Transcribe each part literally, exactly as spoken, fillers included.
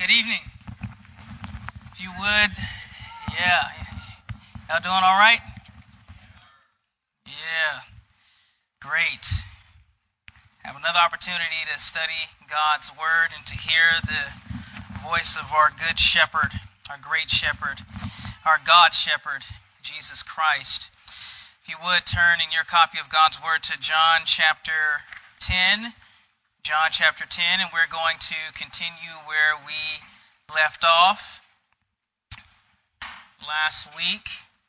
Good evening. If you would, yeah. Y'all doing all right? Yeah. Great. Have another opportunity to study God's Word and to hear the voice of our good shepherd, our great shepherd, our God shepherd, Jesus Christ. If you would, turn in your copy of God's Word to John chapter ten. John chapter ten, and we're going to continue where we left off last week.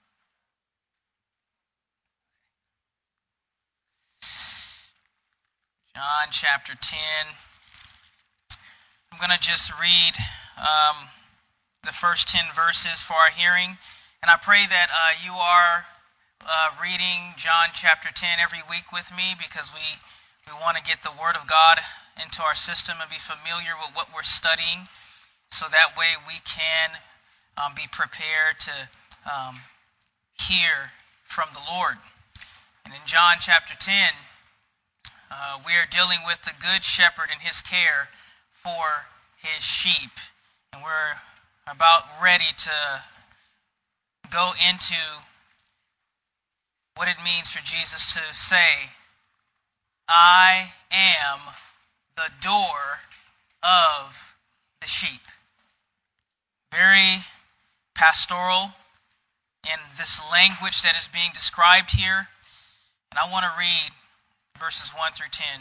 John chapter ten. I'm going to just read um, the first ten verses for our hearing, and I pray that uh, you are uh, reading John chapter ten every week with me, because we We want to get the Word of God into our system and be familiar with what we're studying, so that way we can um, be prepared to um, hear from the Lord. And in John chapter ten, uh, we are dealing with the Good Shepherd and his care for his sheep. And we're about ready to go into what it means for Jesus to say, I am the door of the sheep. Very pastoral in this language that is being described here. And I want to read verses one through ten.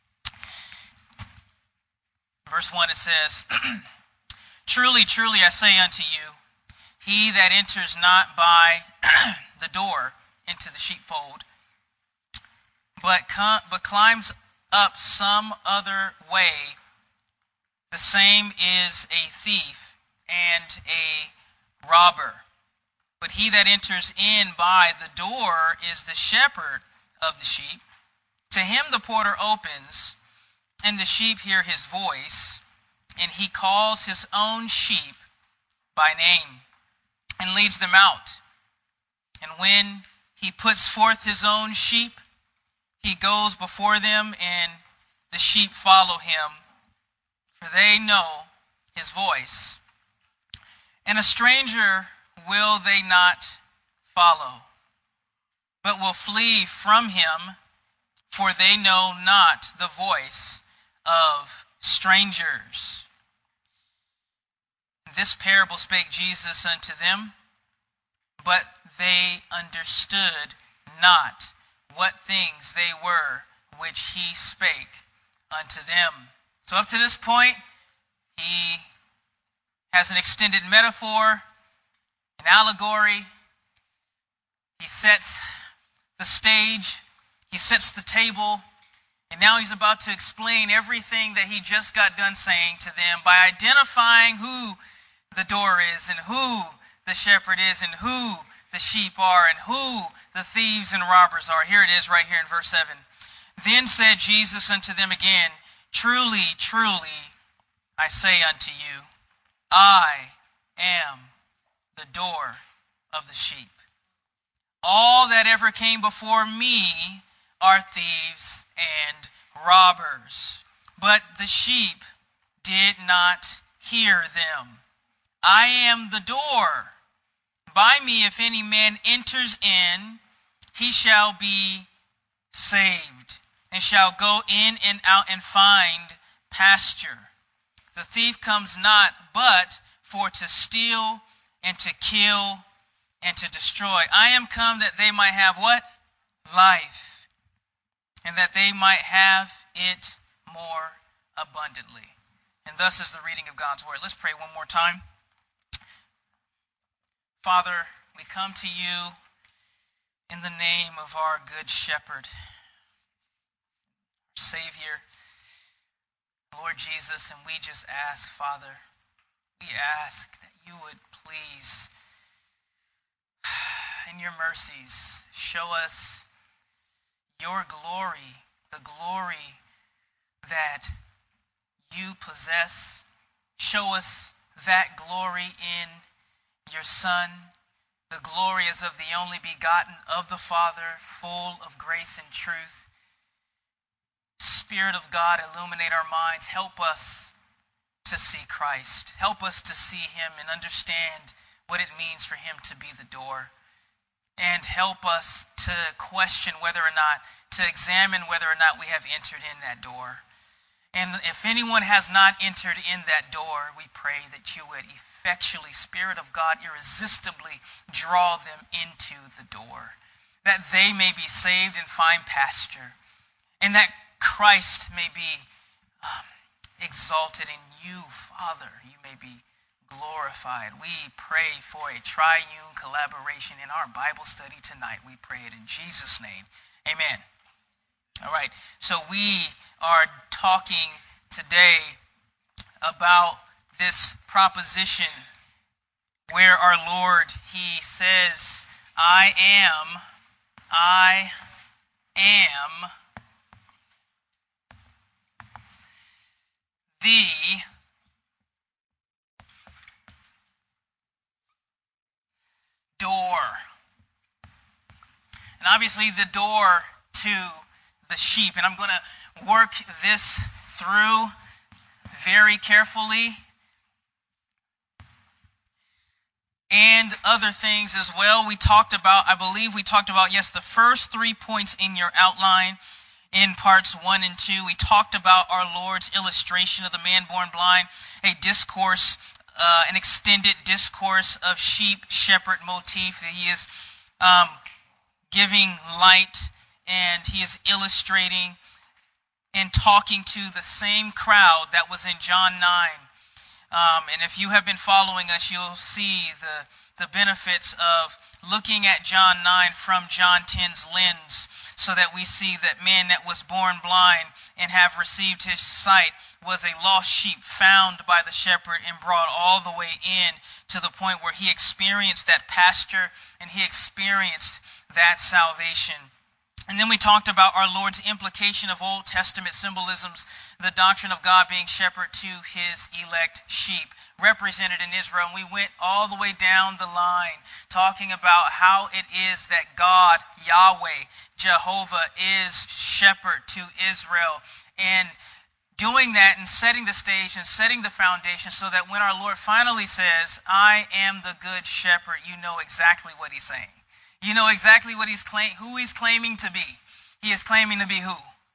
Verse one, it says, Truly, truly, I say unto you, he that enters not by the door into the sheepfold, but com- but climbs up some other way, the same is a thief and a robber. But he that enters in by the door is the shepherd of the sheep. To him the porter opens, and the sheep hear his voice, and he calls his own sheep by name, and leads them out. And when he puts forth his own sheep, he goes before them, and the sheep follow him, for they know his voice. And a stranger will they not follow, but will flee from him, for they know not the voice of strangers. This parable spake Jesus unto them, but they understood not what things they were which he spake unto them. So up to this point, he has an extended metaphor, an allegory. He sets the stage, he sets the table, and now he's about to explain everything that he just got done saying to them by identifying who the door is, and who the shepherd is, and who the sheep are, and who the thieves and robbers are. Here it is right here in verse seven. Then said Jesus unto them again, Truly, truly, I say unto you, I am the door of the sheep. All that ever came before me are thieves and robbers, but the sheep did not hear them. I am the door. By me, if any man enters in, he shall be saved, and shall go in and out and find pasture. The thief comes not but for to steal and to kill and to destroy. I am come that they might have what? Life, and that they might have it more abundantly. And thus is the reading of God's Word. Let's pray one more time. Father, we come to you in the name of our good shepherd, Savior, Lord Jesus, and we just ask, Father, we ask that you would please, in your mercies, show us your glory, the glory that you possess. Show us that glory in your Son, the glory as of the only begotten of the Father, full of grace and truth. Spirit of God, illuminate our minds. Help us to see Christ. Help us to see him and understand what it means for him to be the door. And help us to question whether or not, to examine whether or not we have entered in that door. And if anyone has not entered in that door, we pray that you would effectually, Spirit of God, irresistibly draw them into the door, that they may be saved and find pasture, and that Christ may be um, exalted in you, Father. You may be glorified. We pray for a triune collaboration in our Bible study tonight. We pray it in Jesus' name. Amen. All right, so we are talking today about this proposition where our Lord, he says, I am, I am the door. And obviously the door to the sheep. And I'm going to work this through very carefully. And other things as well. We talked about, I believe we talked about, yes, the first three points in your outline in parts one and two. We talked about our Lord's illustration of the man born blind, a discourse, uh, an extended discourse of sheep-shepherd motif. He is um, giving light, and he is illustrating and talking to the same crowd that was in John nine. Um, and if you have been following us, you'll see the, the benefits of looking at John nine from John ten's lens, so that we see that man that was born blind and have received his sight was a lost sheep found by the shepherd and brought all the way in to the point where he experienced that pasture and he experienced that salvation. And then we talked about our Lord's implication of Old Testament symbolisms, the doctrine of God being shepherd to his elect sheep, represented in Israel. And we went all the way down the line, talking about how it is that God, Yahweh, Jehovah, is shepherd to Israel. And doing that and setting the stage and setting the foundation so that when our Lord finally says, I am the good shepherd, you know exactly what he's saying. You know exactly what he's claim, who he's claiming to be. He is claiming to be who?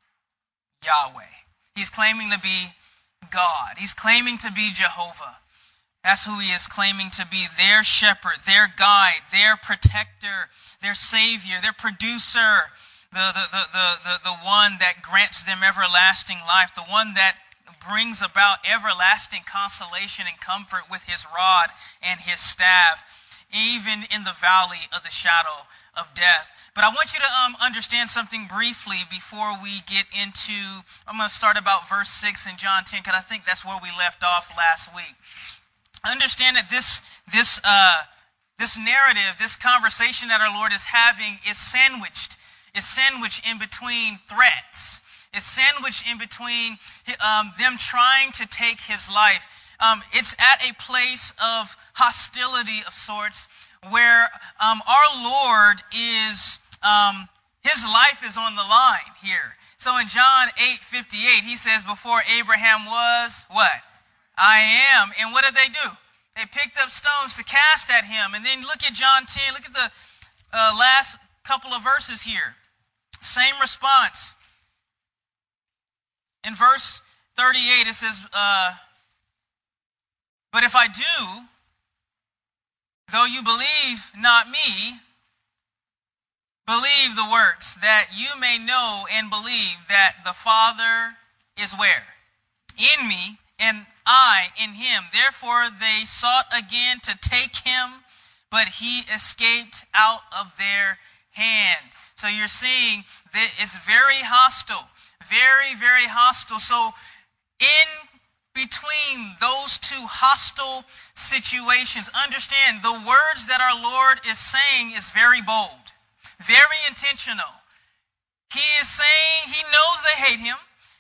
Yahweh. He's claiming to be God. He's claiming to be Jehovah. That's who he is claiming to be, their shepherd, their guide, their protector, their savior, their producer, the, the, the, the, the, the one that grants them everlasting life, the one that brings about everlasting consolation and comfort with his rod and his staff, even in the valley of the shadow of death. But I want you to um, understand something briefly before we get into, I'm going to start about verse six in John ten, because I think that's where we left off last week. Understand that this, this, uh, this narrative, this conversation that our Lord is having is sandwiched, is sandwiched in between threats. It's sandwiched in between um, them trying to take his life. Um, it's at a place of hostility of sorts where um, our Lord is, um, his life is on the line here. So in John eight fifty-eight, he says, before Abraham was, what? I am. And what did they do? They picked up stones to cast at him. And then look at John ten. Look at the uh, last couple of verses here. Same response. In verse thirty-eight, it says, uh, but if I do, though you believe not me, believe the works, that you may know and believe that the Father is where? In me, and I in him. Therefore they sought again to take him, but he escaped out of their hand. So you're seeing that it's very hostile, very, very hostile. So in between those two hostile situations, understand the words that our Lord is saying is very bold, very intentional. He is saying he knows they hate him.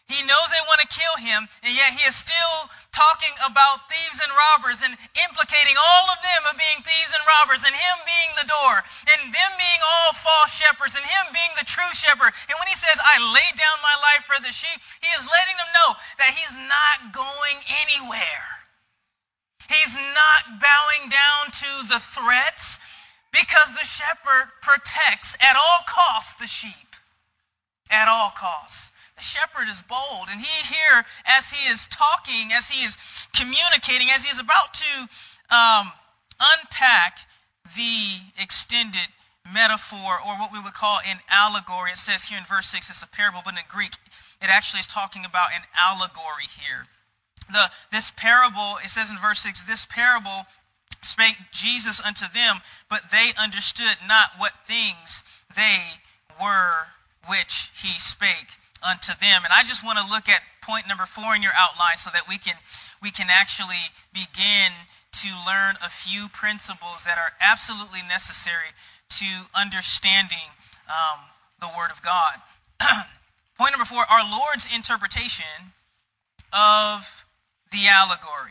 He knows they want to kill him, and yet he is still talking about thieves and robbers and implicating all of them of being thieves and robbers, and him being the door, and them being all false shepherds, and him being the true shepherd. And when he says, I lay down my life for the sheep, he is letting them know that he's not going anywhere. He's not bowing down to the threats, because the shepherd protects at all costs the sheep. At all costs. The shepherd is bold, and he here, as he is talking, as he is communicating, as he is about to um, unpack the extended metaphor, or what we would call an allegory. It says here in verse six, it's a parable, but in Greek, it actually is talking about an allegory here. The this parable, it says in verse six, this parable spake Jesus unto them, but they understood not what things they were which he spake unto them. And I just want to look at point number four in your outline, so that we can we can actually begin to learn a few principles that are absolutely necessary to understanding um, the Word of God. Point number four, our Lord's interpretation of the allegory.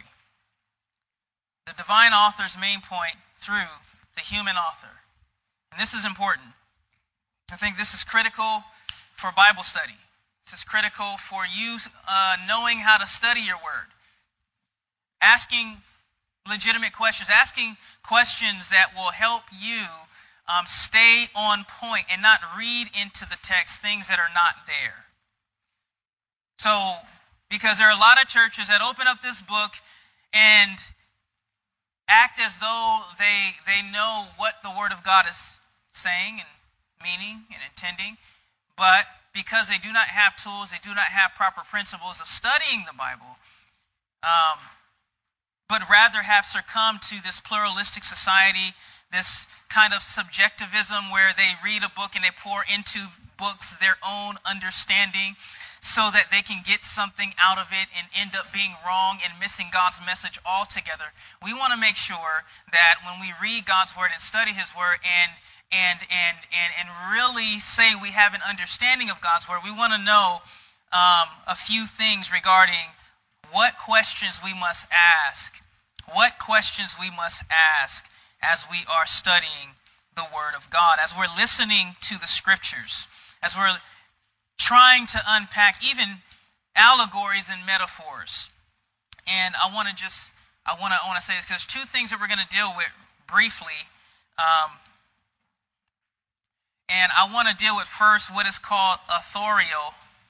The divine author's main point through the human author. And this is important. I think this is critical for Bible study. This is critical for you uh, knowing how to study your word. Asking legitimate questions. Asking questions that will help you um, stay on point and not read into the text things that are not there. So, because there are a lot of churches that open up this book and act as though they they know what the Word of God is saying and meaning and intending, but because they do not have tools, they do not have proper principles of studying the Bible, um, but rather have succumbed to this pluralistic society, this kind of subjectivism where they read a book and they pour into books their own understanding, so that they can get something out of it and end up being wrong and missing God's message altogether. We want to make sure that when we read God's word and study his word and and and and, and really say we have an understanding of God's word, we want to know um, a few things regarding what questions we must ask, what questions we must ask as we are studying the word of God, as we're listening to the scriptures, as we're trying to unpack even allegories and metaphors. And I want to just, I want to I want to say this, because there's two things that we're going to deal with briefly. Um, and I want to deal with first what is called authorial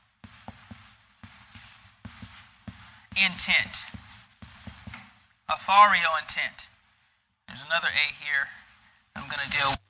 intent. Authorial intent. There's another A here I'm going to deal with.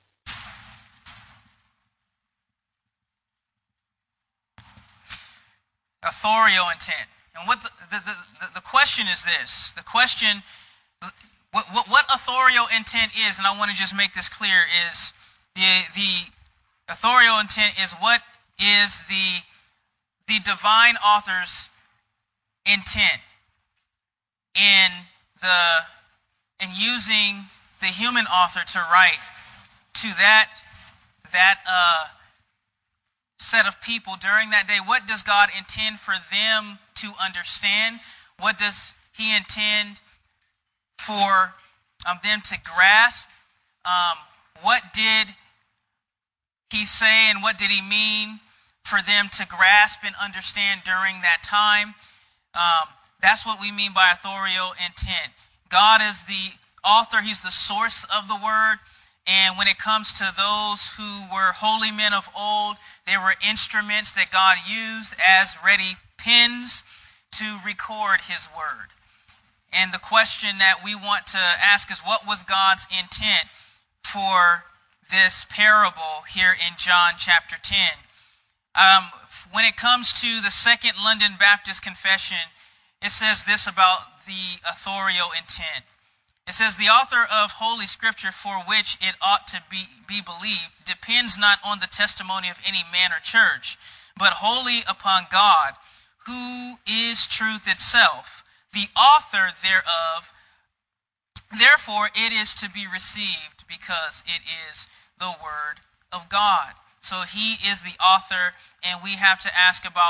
Authorial intent. And what the, the, the, the question is this. The question, what, what, what authorial intent is, and I want to just make this clear, is the, the authorial intent is what is the, the divine author's intent in the in using the human author to write to that that uh set of people during that day. What does God intend for them to understand? What does he intend for um, them to grasp? Um, what did he say and what did he mean for them to grasp and understand during that time? Um, that's what we mean by authorial intent. God is the author. He's the source of the word. And when it comes to those who were holy men of old, they were instruments that God used as ready pens to record his word. And the question that we want to ask is, what was God's intent for this parable here in John chapter ten? Um, when it comes to the Second London Baptist Confession, it says this about the authorial intent. It says, the author of Holy Scripture, for which it ought to be, be believed, depends not on the testimony of any man or church, but wholly upon God, who is truth itself, the author thereof. Therefore, it is to be received, because it is the word of God. So he is the author, and we have to ask about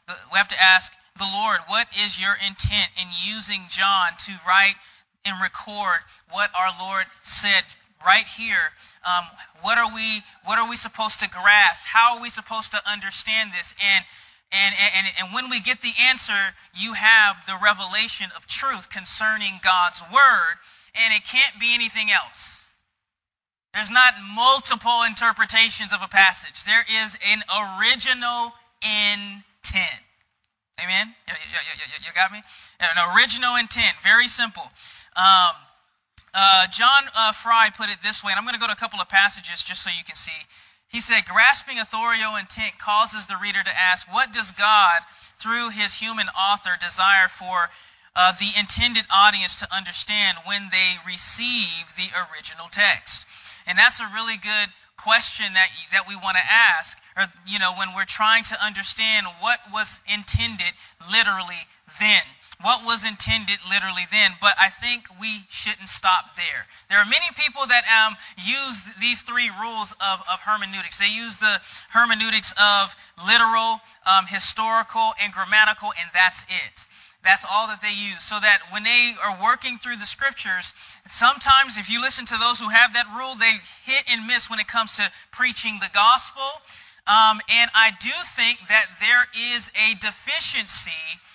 we have to ask the Lord, what is your intent in using John to write and record what our Lord said right here? Um, what are we what are we supposed to grasp? How are we supposed to understand this? And and and and when we get the answer, you have the revelation of truth concerning God's word, and it can't be anything else. There's not multiple interpretations of a passage. There is an original intent. Amen? You, you, you, you got me? An original intent. Very simple. Um, uh, John uh, Fry put it this way, and I'm going to go to a couple of passages just so you can see. He said, grasping authorial intent causes the reader to ask, what does God, through his human author, desire for uh, the intended audience to understand when they receive the original text? And that's a really good question that that we want to ask, or you know, when we're trying to understand what was intended literally then. What was intended literally then? But I think we shouldn't stop there. There are many people that um, use these three rules of, of hermeneutics. They use the hermeneutics of literal, um, historical, and grammatical, and that's it. That's all that they use. So that when they are working through the scriptures, sometimes if you listen to those who have that rule, they hit and miss when it comes to preaching the gospel. Um, and I do think that there is a deficiency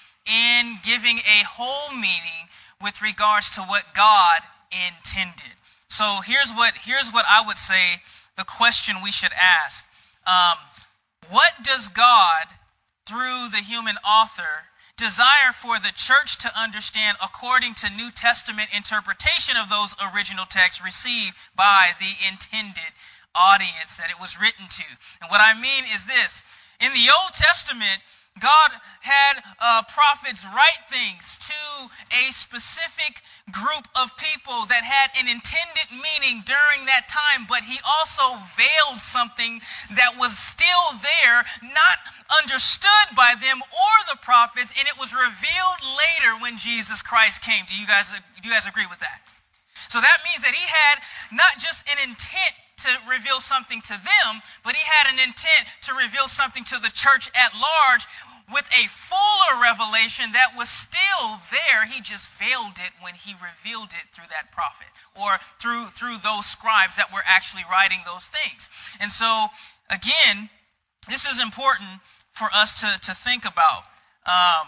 in giving a whole meaning with regards to what God intended. So here's what here's what I would say the question we should ask. Um, what does God, through the human author, desire for the church to understand according to New Testament interpretation of those original texts received by the intended audience that it was written to? And what I mean is this. In the Old Testament, God had uh, prophets write things to a specific group of people that had an intended meaning during that time, but he also veiled something that was still there, not understood by them or the prophets, and it was revealed later when Jesus Christ came. Do you guys, do you guys agree with that? So that means that he had not just an intent to reveal something to them, but he had an intent to reveal something to the church at large with a fuller revelation that was still there. He just veiled it when he revealed it through that prophet or through through those scribes that were actually writing those things. And so, again, this is important for us to, to think about. Um,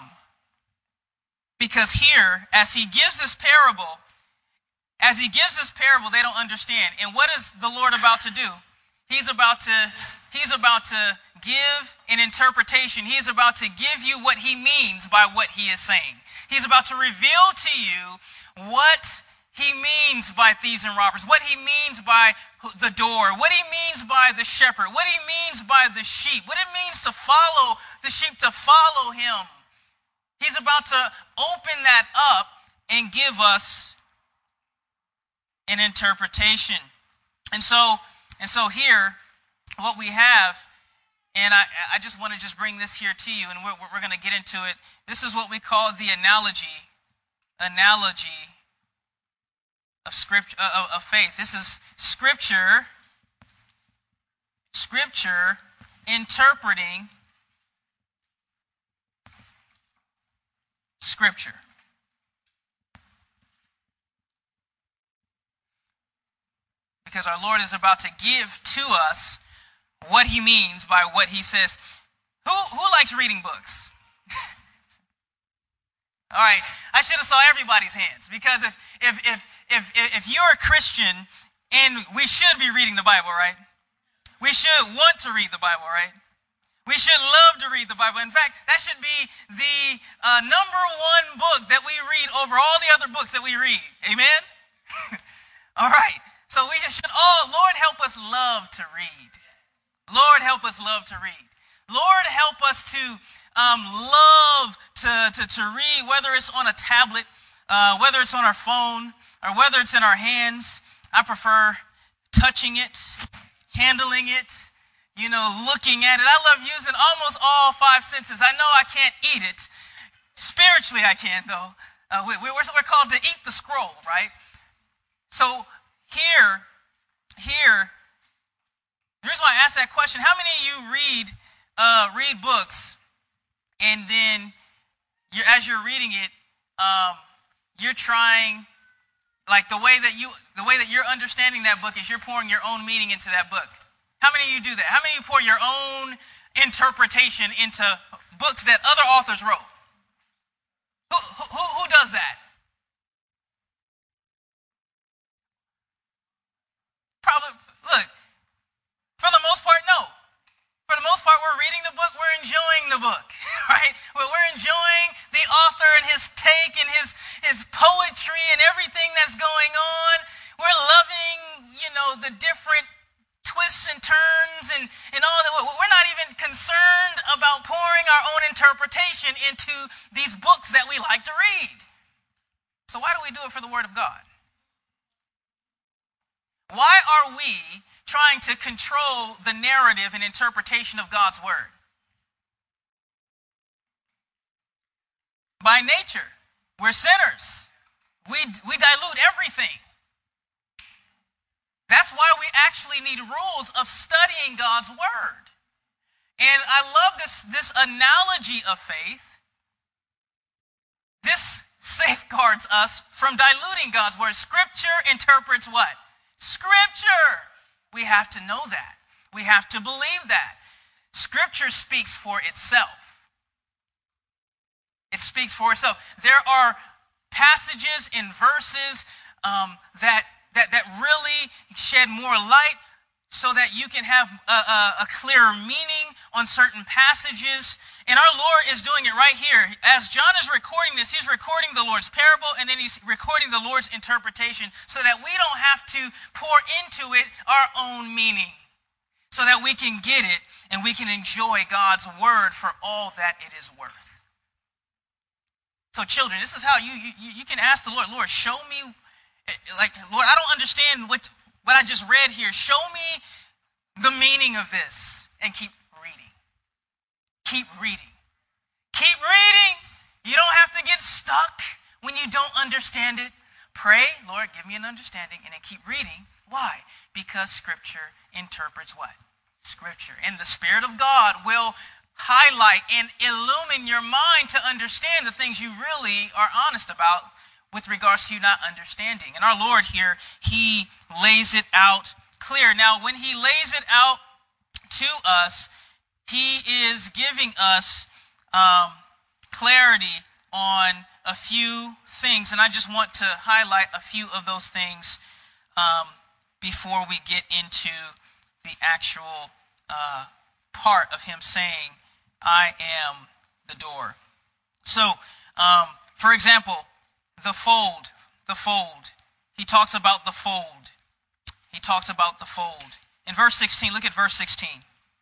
because here, as he gives this parable, As he gives this parable, they don't understand. And what is the Lord about to do? He's about to, he's about to give an interpretation. He's about to give you what he means by what he is saying. He's about to reveal to you what he means by thieves and robbers, what he means by the door, what he means by the shepherd, what he means by the sheep, what it means to follow the sheep, to follow him. He's about to open that up and give us an interpretation. And so and so here, what we have, and I, I just want to just bring this here to you, and we're, we're going to get into it. This is what we call the analogy, analogy of scripture, of, of faith. This is scripture, scripture interpreting scripture. Because our Lord is about to give to us what he means by what he says. Who who likes reading books? All right, I should have saw everybody's hands, because if if if if if you're a Christian, and we should be reading the Bible, right? We should want to read the Bible, right? We should love to read the Bible. In fact, that should be the uh, number one book that we read over all the other books that we read. Amen? All right. So we just should all, Lord, help us love to read. Lord, help us love to read. Lord, help us to um, love to, to, to read, whether it's on a tablet, uh, whether it's on our phone, or whether it's in our hands. I prefer touching it, handling it, you know, looking at it. I love using almost all five senses. I know I can't eat it. Spiritually, I can, though. Uh, we, we're, we're called to eat the scroll, right? So here, here, the reason why I asked that question, how many of you read uh, read books and then you're, as you're reading it, um, you're trying, like the way that you, the way that you're understanding that book is you're pouring your own meaning into that book. How many of you do that? How many of you pour your own interpretation into books that other authors wrote? Who, who, who does that? Probably, look, for the most part, no. For the most part, we're reading the book, we're enjoying the book, right? Well, we're enjoying the author and his take and his, his poetry and everything that's going on. We're loving, you know, the different twists and turns and, and all that. We're not even concerned about pouring our own interpretation into these books that we like to read. So why do we do it for the Word of God? Why are we trying to control the narrative and interpretation of God's Word? By nature, we're sinners. We, we dilute everything. That's why we actually need rules of studying God's Word. And I love this, this analogy of faith. This safeguards us from diluting God's Word. Scripture interprets what? Scripture. We have to know that. We have to believe that. Scripture speaks for itself. It speaks for itself. There are passages and verses um, that, that, that really shed more light so that you can have a, a, a clearer meaning on certain passages. And our Lord is doing it right here. As John is recording this, he's recording the Lord's parable, and then he's recording the Lord's interpretation so that we don't have to pour into it our own meaning, so that we can get it and we can enjoy God's Word for all that it is worth. So children, this is how you, you, you can ask the Lord, Lord, show me, like, Lord, I don't understand what, what I just read here. Show me the meaning of this, and keep reading. Keep reading. Keep reading. You don't have to get stuck when you don't understand it. Pray, Lord, give me an understanding, and then keep reading. Why? Because Scripture interprets what? Scripture. And the Spirit of God will highlight and illumine your mind to understand the things you really are honest about with regards to you not understanding. And our Lord here, He lays it out clear. Now, when He lays it out to us, He is giving us um, clarity on a few things. And I just want to highlight a few of those things um, before we get into the actual uh, part of Him saying, I am the door. So, um, for example, the fold, the fold. He talks about the fold. He talks about the fold. In verse sixteen, look at verse sixteen.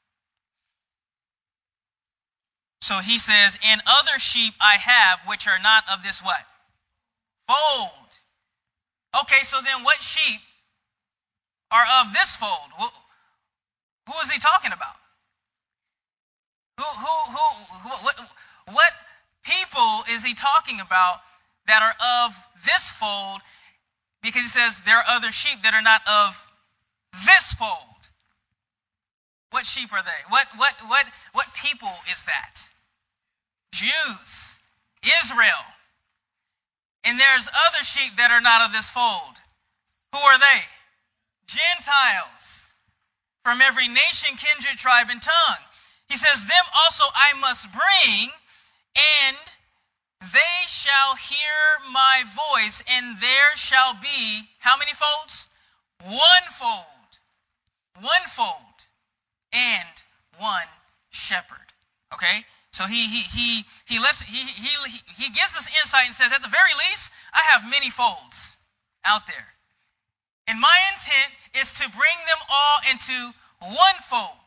So he says, and other sheep I have which are not of this what? Fold. Okay, so then what sheep are of this fold? Who, who is he talking about? Who, who, who, who what, what people is he talking about that are of this fold? Because he says there are other sheep that are not of this fold. What sheep are they? What, what, what, what people is that? Jews, Israel. And there's other sheep that are not of this fold. Who are they? Gentiles, from every nation, kindred, tribe, and tongue. He says, them also I must bring, and they shall hear my voice, and there shall be, how many folds? One fold. One fold. And one shepherd. Okay? So he he he he lets he he he gives us insight and says, at the very least, I have many folds out there. And my intent is to bring them all into one fold.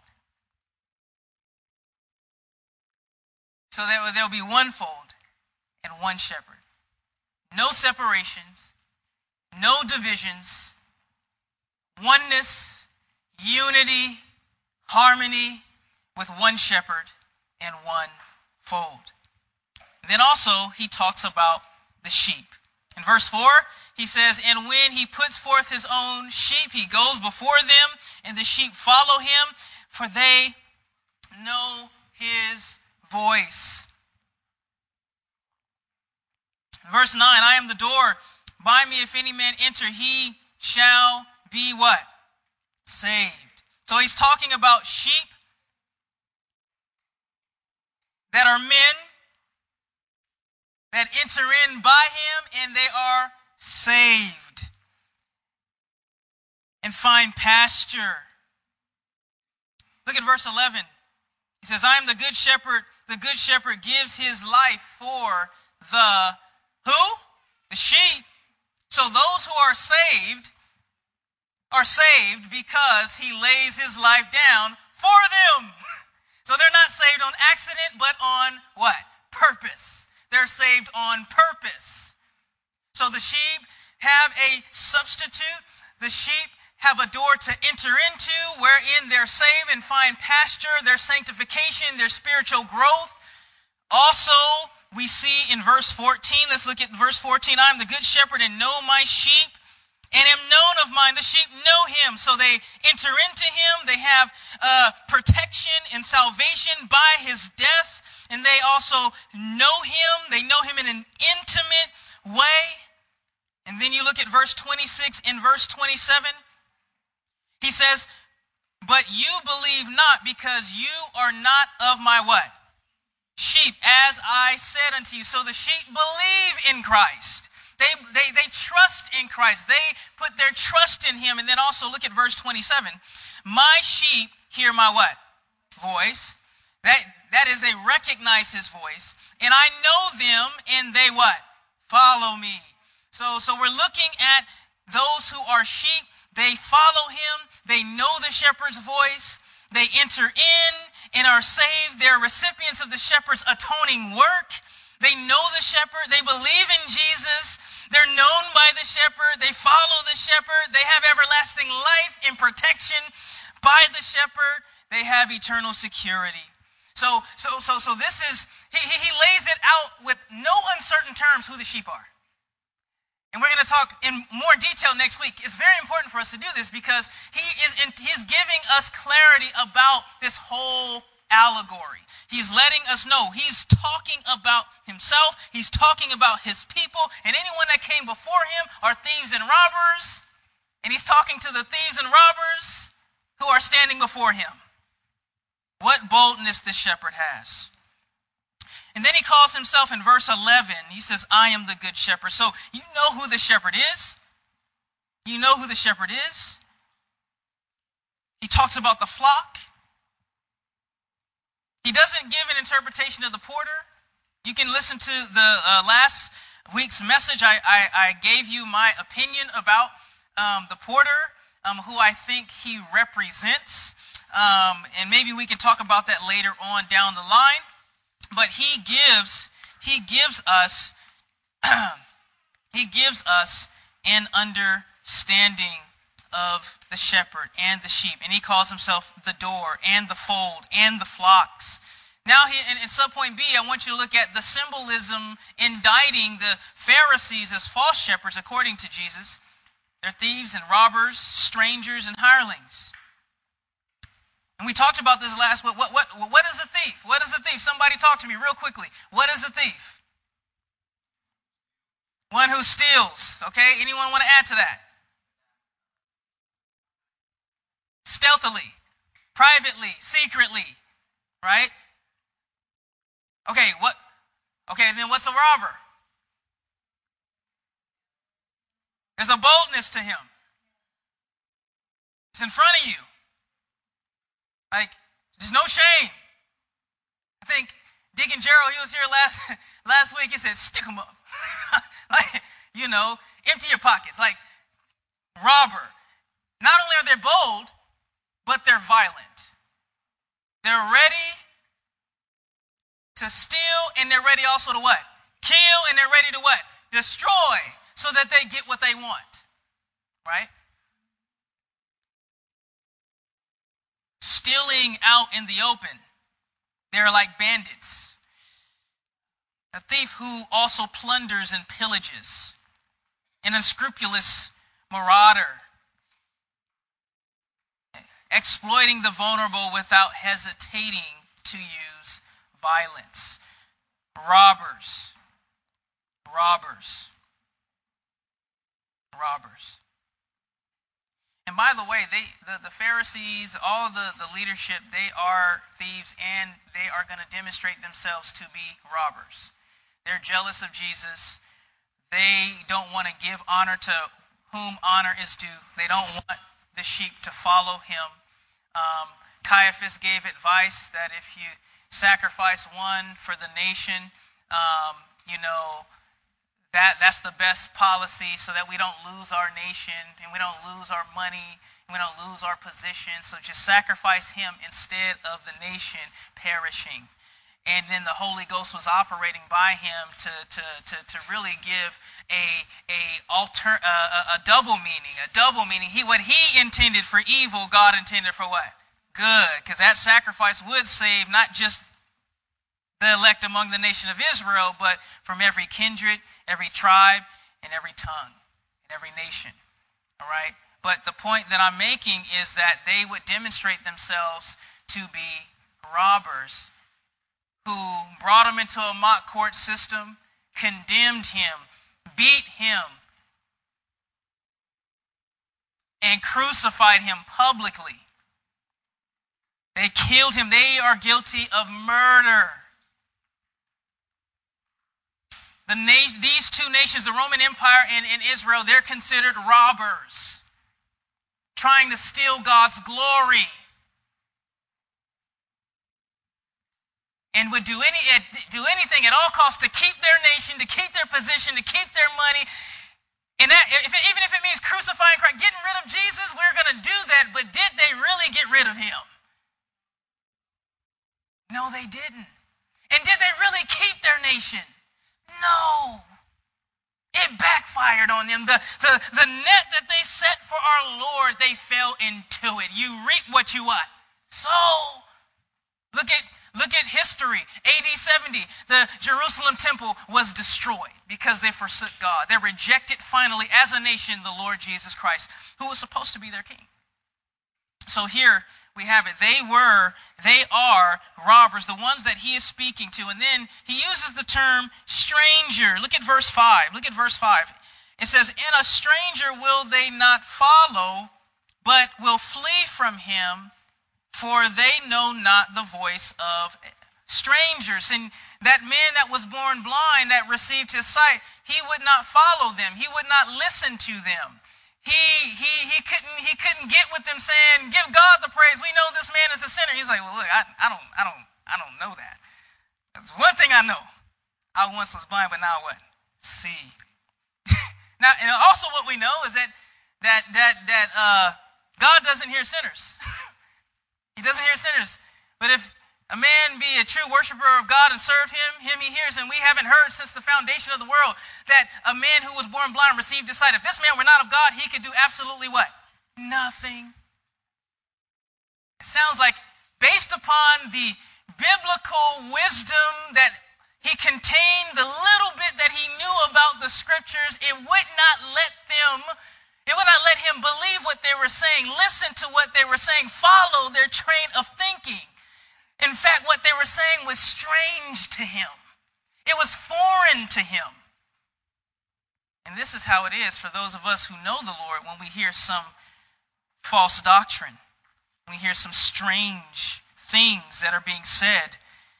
So that there will be one fold and one shepherd. No separations, no divisions, oneness, unity, harmony with one shepherd and one fold. Then also he talks about the sheep. In verse four, he says, and when he puts forth his own sheep, he goes before them, and the sheep follow him, for they know his voice. Verse nine, I am the door. By me, if any man enter, he shall be what? Saved. So he's talking about sheep that are men that enter in by him, and they are saved and find pasture. Look at verse eleven. He says, I am the good shepherd. The good shepherd gives his life for the who? The sheep. So those who are saved are saved because he lays his life down for them. So they're not saved on accident, but on what? Purpose. They're saved on purpose. So the sheep have a substitute. The sheep have a door to enter into wherein they're saved and find pasture, their sanctification, their spiritual growth. Also, we see in verse fourteen, let's look at verse fourteen, I am the good shepherd and know my sheep and am known of mine. The sheep know him, so they enter into him. They have uh, protection and salvation by his death, and they also know him. They know him in an intimate way. And then you look at verse twenty-six and verse twenty-seven. He says, but you believe not because you are not of my what? Sheep, as I said unto you. So the sheep believe in Christ. They, they, they trust in Christ. They put their trust in him. And then also look at verse twenty-seven. My sheep hear my what? Voice. That, that is, they recognize his voice. And I know them, and they what? Follow me. So, so we're looking at those who are sheep. They follow him. They know the shepherd's voice. They enter in and are saved. They're recipients of the shepherd's atoning work. They know the shepherd. They believe in Jesus. They're known by the shepherd. They follow the shepherd. They have everlasting life and protection by the shepherd. They have eternal security. So, so, so, so this is, he, he lays it out with no uncertain terms who the sheep are. And we're going to talk in more detail next week. It's very important for us to do this because he is in, he's giving us clarity about this whole allegory. He's letting us know. He's talking about himself. He's talking about his people. And anyone that came before him are thieves and robbers. And he's talking to the thieves and robbers who are standing before him. What boldness this shepherd has. And then he calls himself in verse eleven. He says, I am the good shepherd. So you know who the shepherd is. You know who the shepherd is. He talks about the flock. He doesn't give an interpretation of the porter. You can listen to the uh, last week's message. I, I, I gave you my opinion about um, the porter, um, who I think he represents. Um, and maybe we can talk about that later on down the line. But he gives, he gives us, he gives us an understanding of the shepherd and the sheep. And he calls himself the door and the fold and the flocks. Now, he, in, in subpoint B, I want you to look at the symbolism indicting the Pharisees as false shepherds, according to Jesus. They're thieves and robbers, strangers and hirelings. And we talked about this last week. What, what, what is a thief? What is a thief? Somebody talk to me real quickly. What is a thief? One who steals. Okay? Anyone want to add to that? Stealthily, privately, secretly. Right? Okay, what? Okay, then what's a robber? There's a boldness to him. It's in front of you. Like, there's no shame. I think Deacon Gerald, he was here last last week, he said, stick them up. Like, you know, empty your pockets. Like, robber. Not only are they bold, but they're violent. They're ready to steal, and they're ready also to what? Kill, and they're ready to what? Destroy, so that they get what they want. Right? Stealing out in the open. They're like bandits. A thief who also plunders and pillages. An unscrupulous marauder. Exploiting the vulnerable without hesitating to use violence. Robbers. robbers. Robbers. And by the way, they the, the Pharisees, all the, the leadership, they are thieves, and they are going to demonstrate themselves to be robbers. They're jealous of Jesus. They don't want to give honor to whom honor is due. They don't want the sheep to follow him. Um, Caiaphas gave advice that if you sacrifice one for the nation, um, you know, that that's the best policy so that we don't lose our nation and we don't lose our money and we don't lose our position. So just sacrifice him instead of the nation perishing. And then the Holy Ghost was operating by him to to to, to really give a a alter uh, a double meaning, a double meaning. He what he intended for evil, God intended for what? Good, because that sacrifice would save not just the elect among the nation of Israel, but from every kindred, every tribe, and every tongue, and every nation. All right? But the point that I'm making is that they would demonstrate themselves to be robbers who brought him into a mock court system, condemned him, beat him, and crucified him publicly. They killed him. They are guilty of murder. The na- these two nations, the Roman Empire and, and Israel, they're considered robbers, trying to steal God's glory, and would do any do anything at all costs to keep their nation, to keep their position, to keep their money. And that, if, even if it means crucifying Christ, getting rid of Jesus, we're going to do that. But did they really get rid of him? No, they didn't. And did they really keep their nation? No. It backfired on them. The, the, the net that they set for our Lord, they fell into it. You reap what you what? Sow. Look at look at history. A D seventy, the Jerusalem temple was destroyed because they forsook God. They rejected finally as a nation the Lord Jesus Christ, who was supposed to be their king. So here we have it. They were, they are robbers, the ones that he is speaking to. And then he uses the term stranger. Look at verse five. Look at verse five. It says, "And a stranger will they not follow, but will flee from him, for they know not the voice of strangers." And that man that was born blind, that received his sight, he would not follow them. He would not listen to them. He he he couldn't he couldn't get with them saying, "Give God the praise. We know this man is a sinner." He's like, "Well, look, I, I don't I don't I don't know that. That's one thing I know. I once was blind, but now what? See." Now, and also what we know is that that that that uh, God doesn't hear sinners. He doesn't hear sinners. But if a man be a true worshiper of God and serve him, him he hears. And we haven't heard since the foundation of the world that a man who was born blind received his sight. If this man were not of God, he could do absolutely what? Nothing. It sounds like, based upon the biblical wisdom that he contained, the little bit that he knew about the scriptures, it would not let them It would not let him believe what they were saying, listen to what they were saying, follow their train of thinking. In fact, what they were saying was strange to him. It was foreign to him. And this is how it is for those of us who know the Lord when we hear some false doctrine, when we hear some strange things that are being said.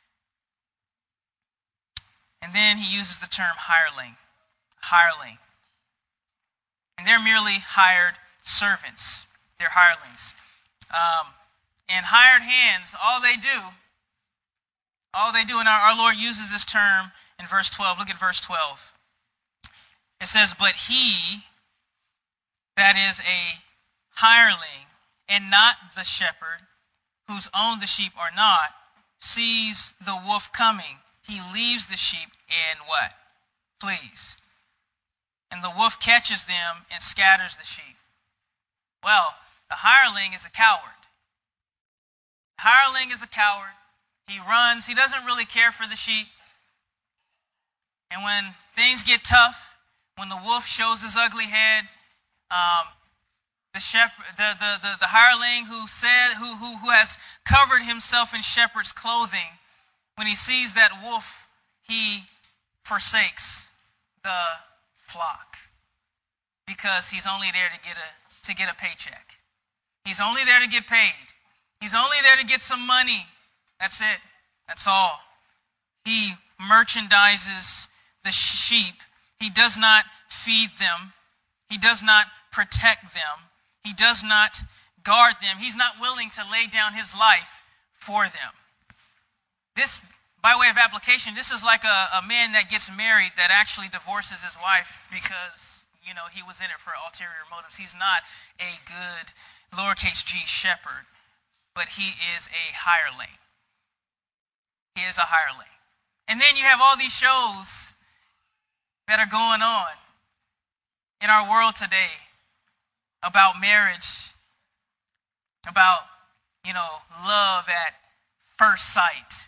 And then he uses the term hireling. Hireling. And they're merely hired servants. They're hirelings. Um, and hired hands, all they do, all they do, and our, our Lord uses this term in verse twelve. Look at verse twelve. It says, "But he that is a hireling, and not the shepherd, whose own the sheep are not, sees the wolf coming. He leaves the sheep and" what? "Flees. And the wolf catches them and scatters the sheep." Well, the hireling is a coward. The hireling is a coward. He runs. He doesn't really care for the sheep. And when things get tough, when the wolf shows his ugly head, um, the shepherd, the, the, the, the hireling who said, who, who, who has covered himself in shepherd's clothing, when he sees that wolf, he forsakes the flock because he's only there to get a to get a paycheck. He's only there to get paid. He's only there to get some money. That's it. That's all. He merchandises the sheep. He does not feed them. He does not protect them. He does not guard them. He's not willing to lay down his life for them. This, by way of application, this is like a, a man that gets married that actually divorces his wife because, you know, he was in it for ulterior motives. He's not a good lowercase g shepherd, but he is a hireling. He is a hireling. And then you have all these shows that are going on in our world today about marriage, about, you know, love at first sight.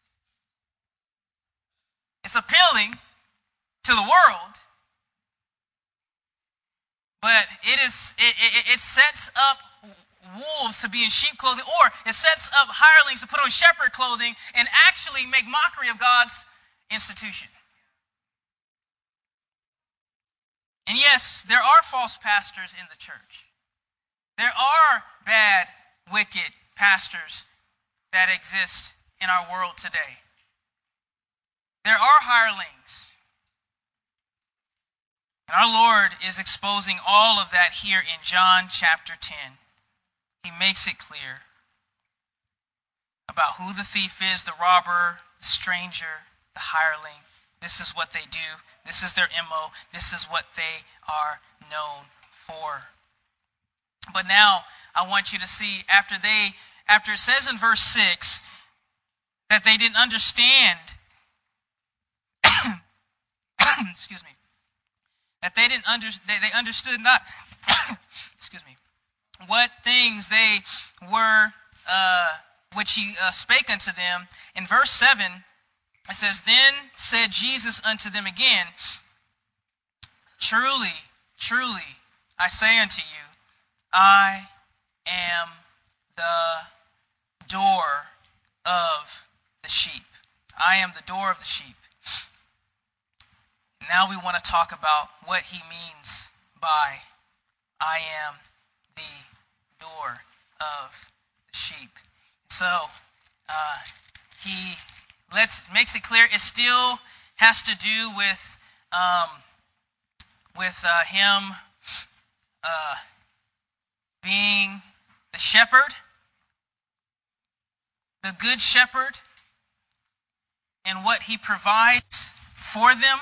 It's appealing to the world, but it is it, it, it sets up wolves to be in sheep clothing, or it sets up hirelings to put on shepherd clothing and actually make mockery of God's institution. And yes, there are false pastors in the church. There are bad, wicked pastors that exist in our world today. There are hirelings. And our Lord is exposing all of that here in John chapter ten. He makes it clear about who the thief is, the robber, the stranger, the hireling. This is what they do. This is their M O. This is what they are known for. But now I want you to see after they, after it says in verse six that they didn't understand, excuse me, that they didn't under, they, they understood not, excuse me, what things they were, uh, which he uh, spake unto them. In verse seven, it says, Then said Jesus unto them again, Truly, truly, I say unto you, I am the door of the sheep. I am the door of the sheep. Now we want to talk about what he means by I am the door of the sheep. So uh, he lets makes it clear it still has to do with um, with uh, him uh, being the shepherd, the good shepherd, and what he provides for them.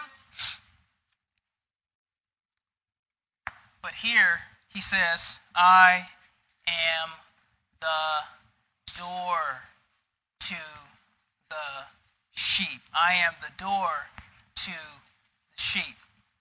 But here he says, I am the door to the sheep. I am the door to the sheep.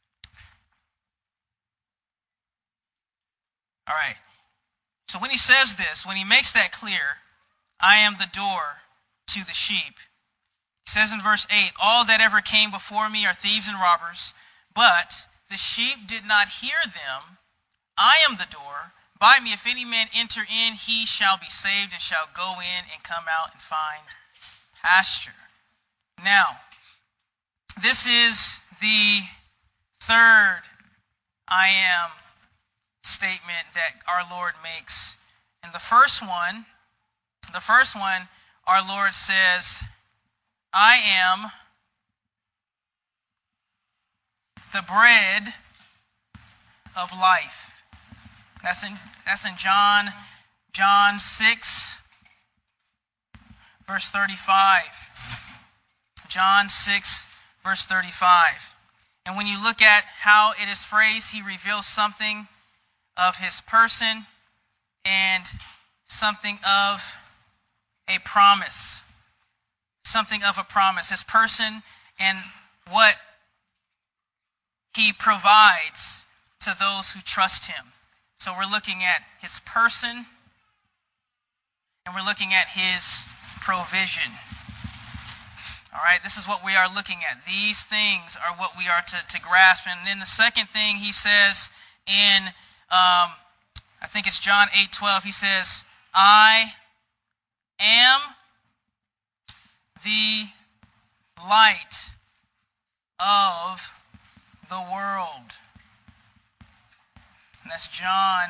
All right. So when he says this, when he makes that clear, I am the door to the sheep, he says in verse eight, All that ever came before me are thieves and robbers, but the sheep did not hear them. I am the door. By me, if any man enter in, he shall be saved and shall go in and come out and find pasture. Now, this is the third I am statement that our Lord makes. And the first one, the first one, our Lord says, I am the bread of life. That's in that's in John John six, verse thirty-five. John six, verse thirty-five. And when you look at how it is phrased, he reveals something of his person and something of a promise. Something of a promise. His person and what he provides to those who trust him. So we're looking at his person and we're looking at his provision. All right, this is what we are looking at. These things are what we are to, to grasp. And then the second thing he says in, um, I think it's John eight twelve, he says, I am the light of the world. And that's John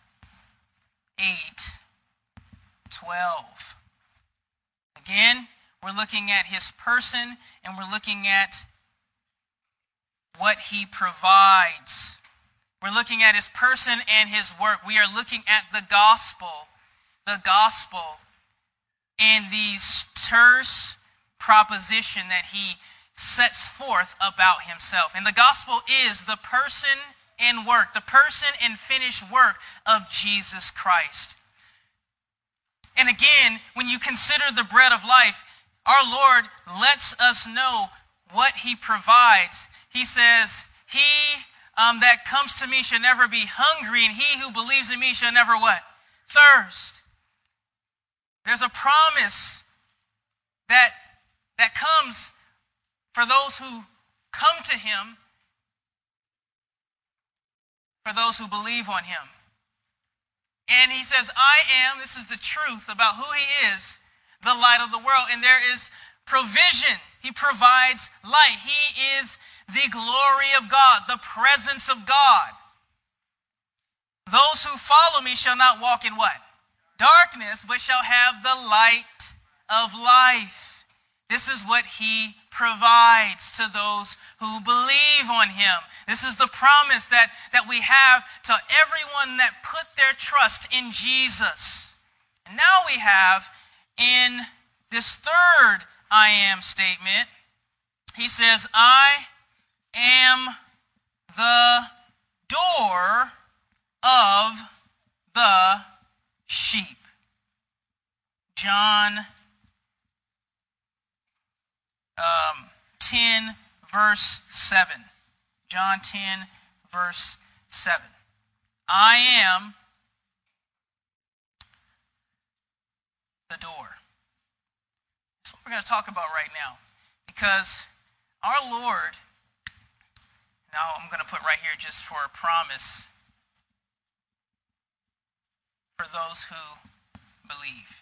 eight twelve. Again, we're looking at his person and we're looking at what he provides. We're looking at his person and his work. We are looking at the gospel. The gospel in these terse proposition that he sets forth about himself. And the gospel is the person and work, the person and finished work of Jesus Christ. And again, when you consider the bread of life, our Lord lets us know what he provides. He says, he um, that comes to me shall never be hungry, and he who believes in me shall never what? Thirst. There's a promise that, that comes for those who come to him, for those who believe on him. And he says, I am, this is the truth about who he is, the light of the world. And there is provision. He provides light. He is the glory of God, the presence of God. Those who follow me shall not walk in what? Darkness, but shall have the light of life. This is what he provides to those who believe on him. This is the promise that, that we have to everyone that put their trust in Jesus. And now we have in this third I am statement, he says, I am the door of the sheep. John um, ten, verse seven. John ten, verse seven. I am the door. That's what we're going to talk about right now. Because our Lord, now I'm going to put right here just for a promise for those who believe.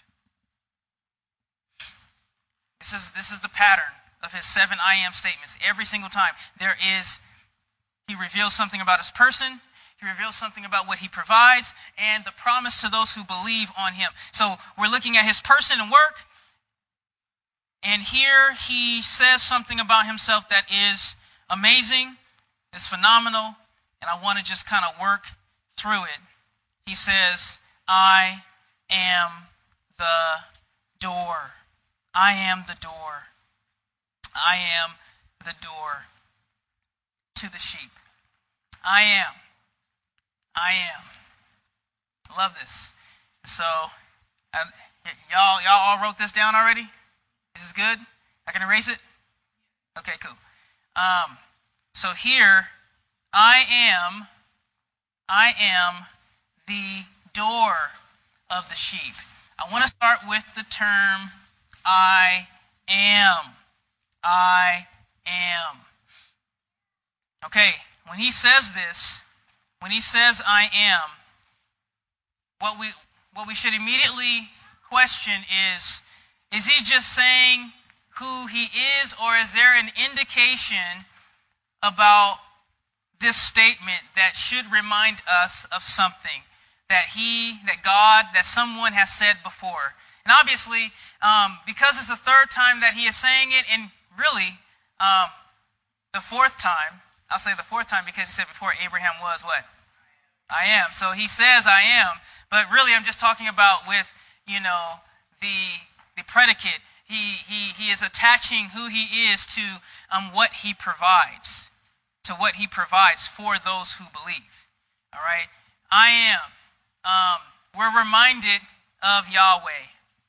This is, this is the pattern of his seven I am statements. Every single time there is, he reveals something about his person, he reveals something about what he provides, and the promise to those who believe on him. So we're looking at his person and work, and here he says something about himself that is amazing, is phenomenal, and I want to just kind of work through it. He says, I am the door. I am the door. I am the door to the sheep. I am. I am. Love this. So, I, y'all, y'all all wrote this down already? This is good? I can erase it? Okay, cool. Um, so here, I am, I am the door of the sheep. I want to start with the term I am. I am. Okay, when he says this, when he says I am, what we what we should immediately question is, is he just saying who he is, or is there an indication about this statement that should remind us of something that he, that God, that someone has said before? And obviously, um, because it's the third time that he is saying it, and really um, the fourth time, I'll say the fourth time because he said before Abraham was what? I am. So he says I am, but really I'm just talking about with, you know, the the predicate. He he he is attaching who he is to um what he provides, to what he provides for those who believe. All right, I am. Um, we're reminded of Yahweh.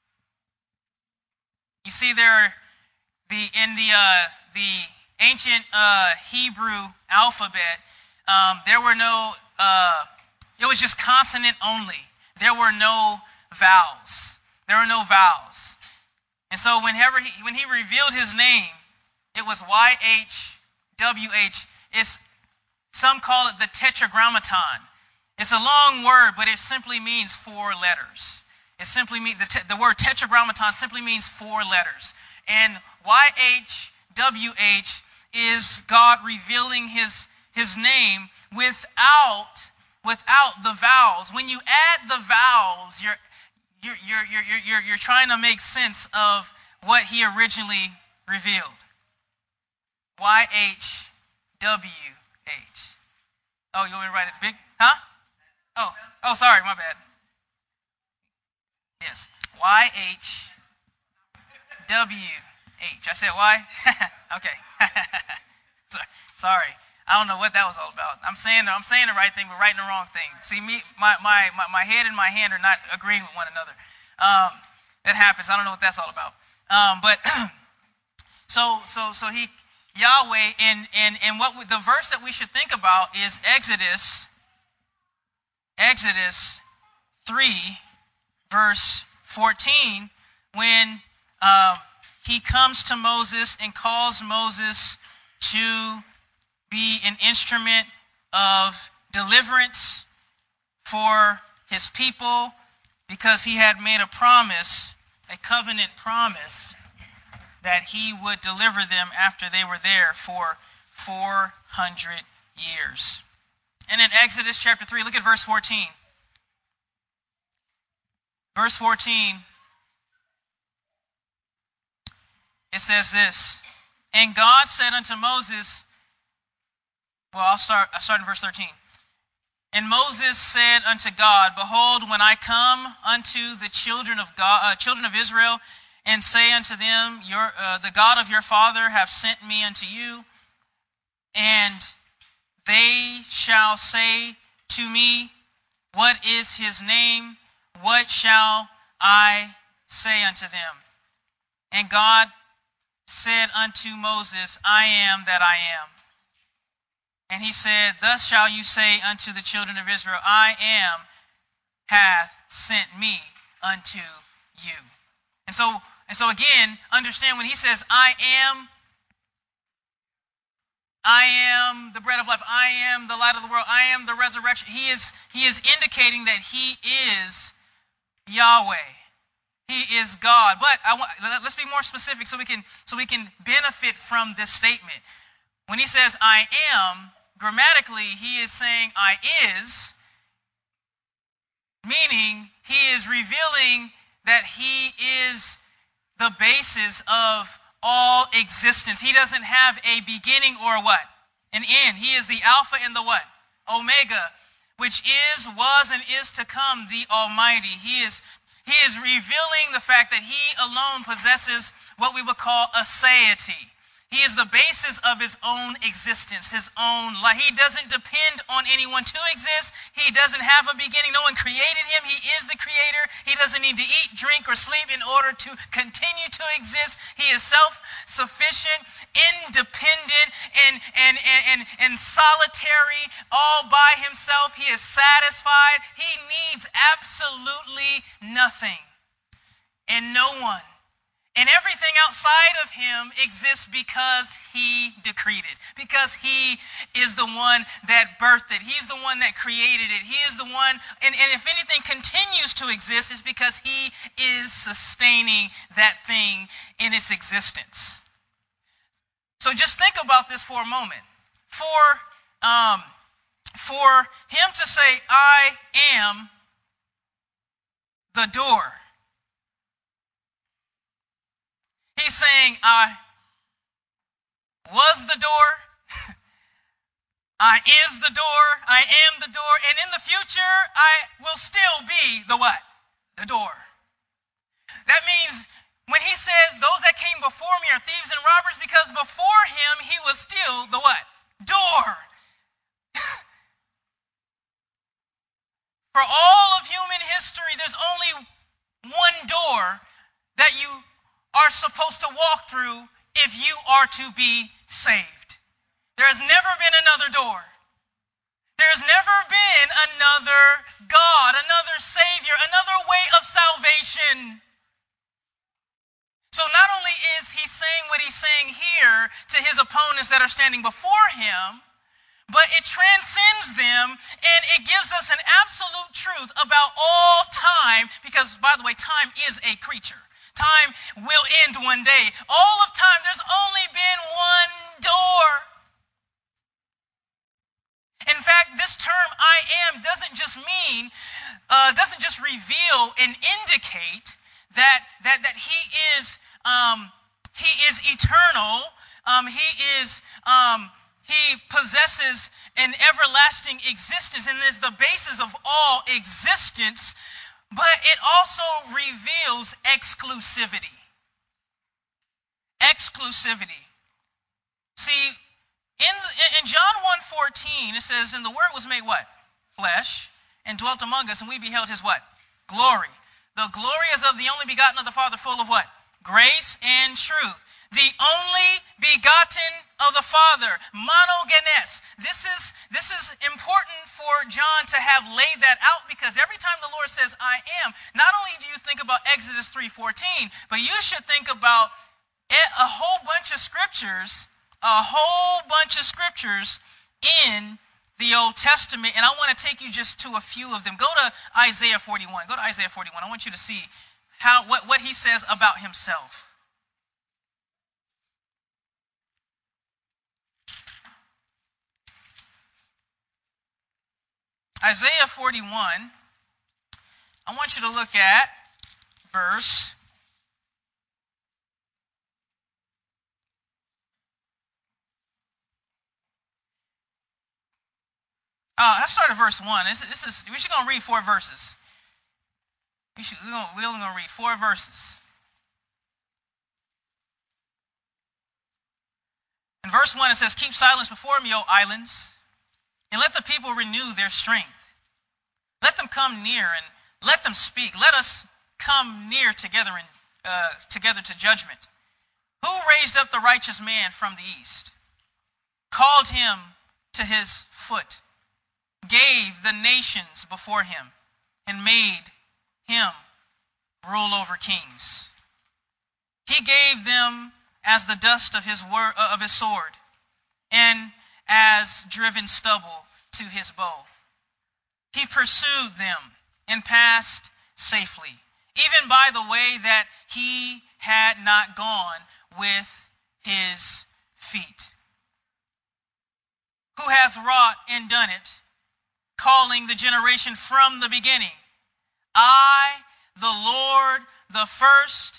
You see, there the in the uh, the ancient uh, Hebrew alphabet, um, there were no. Uh, it was just consonant only. There were no vowels. There were no vowels. And so whenever he, when he revealed his name, it was Y H W H. It's, some call it the tetragrammaton. It's a long word, but it simply means four letters. It simply means the, te- the word tetragrammaton simply means four letters. And Y H W H is God revealing his his name without without the vowels. When you add the vowels, you're you're you're you're you're, you're trying to make sense of what he originally revealed. Y H W H. Oh, you want me to write it big? Huh? Oh, oh, sorry, my bad. Yes, Y H W H. I said Y? Okay. Sorry. I don't know what that was all about. I'm saying I'm saying the right thing, but writing the wrong thing. See, me, my my my, my head and my hand are not agreeing with one another. Um, that happens. I don't know what that's all about. Um, but so so so he Yahweh and and and what we, the verse that we should think about is Exodus Exodus three verse fourteen, when um, he comes to Moses and calls Moses to be an instrument of deliverance for his people, because he had made a promise, a covenant promise, that he would deliver them after they were there for four hundred years. And in Exodus chapter three, look at verse fourteen. Verse fourteen, it says this: And God said unto Moses, well, I'll start, I'll start in verse thirteen. And Moses said unto God, Behold, when I come unto the children of God, uh, children of Israel, and say unto them, Your uh, the God of your father hath sent me unto you, and they shall say to me, What is his name? What shall I say unto them? And God said unto Moses, I am that I am. And he said, Thus shall you say unto the children of Israel, I am hath sent me unto you. And so, and so again, understand when he says, I am, I am the bread of life, I am the light of the world, I am the resurrection. He is, he is indicating that he is Yahweh. He is God. But I want, let's be more specific so we can so we can benefit from this statement. When he says I am, grammatically he is saying I is, meaning he is revealing that he is the basis of all existence. He doesn't have a beginning or what? An end. He is the Alpha and the what? Omega, which is, was, and is to come, the Almighty. He is He is revealing the fact that he alone possesses what we would call aseity. He is the basis of his own existence, his own life. He doesn't depend on anyone to exist. He doesn't have a beginning. No one created him. He is the creator. He doesn't need to eat, drink, or sleep in order to continue to exist. He is self-sufficient, independent, and, and, and, and, and solitary, all by himself. He is satisfied. He needs absolutely nothing and no one. And everything outside of him exists because he decreed it, because he is the one that birthed it. He's the one that created it. He is the one, and, and if anything continues to exist, it's because he is sustaining that thing in its existence. So just think about this for a moment. For, um, for him to say, I am the door, he's saying, I was the door, I is the door, I am the door, and in the future, I will still be the what? The door. That means when he says those that came before me are thieves and robbers, because before him, he was still the what? Door. For all of human history, there's only one door that you are supposed to walk through if you are to be saved. There has never been another door. There's never been another God, another Savior, another way of salvation. So not only is he saying what he's saying here to his opponents that are standing before him, but it transcends them, and it gives us an absolute truth about all time, because, by the way, time is a creature. Time will end one day. All of time, there's only been one door. In fact, this term "I am" doesn't just mean, uh, doesn't just reveal and indicate that that that He is um, He is eternal. Um, he is um, He possesses an everlasting existence and is the basis of all existence. But it also reveals exclusivity. Exclusivity. See, in, in John one fourteen, it says, "And the Word was made" what? Flesh, and dwelt among us, and we beheld His what? Glory. The glory is of the only begotten of the Father, full of what? Grace and truth. The only begotten of the Father, monogenes. This is, this is important for John to have laid that out, because every time the Lord says "I am," not only do you think about Exodus three fourteen, but you should think about a whole bunch of scriptures, a whole bunch of scriptures in the Old Testament. And I want to take you just to a few of them. Go to Isaiah forty-one. Go to Isaiah forty-one. I want you to see how what, what he says about himself. Isaiah forty-one, I want you to look at verse Uh, let's start at verse one. This, this is we're just going to read four verses. We should, we're, gonna, we're only going to read four verses. In verse one, it says, "Keep silence before me, O islands, and let the people renew their strength. Let them come near and let them speak. Let us come near together and uh, together to judgment. Who raised up the righteous man from the east, called him to his foot, gave the nations before him, and made him rule over kings. He gave them as the dust of his word, of his sword, and as driven stubble to his bow. He pursued them and passed safely, even by the way that he had not gone with his feet. Who hath wrought and done it, calling the generation from the beginning? I, the Lord, the first,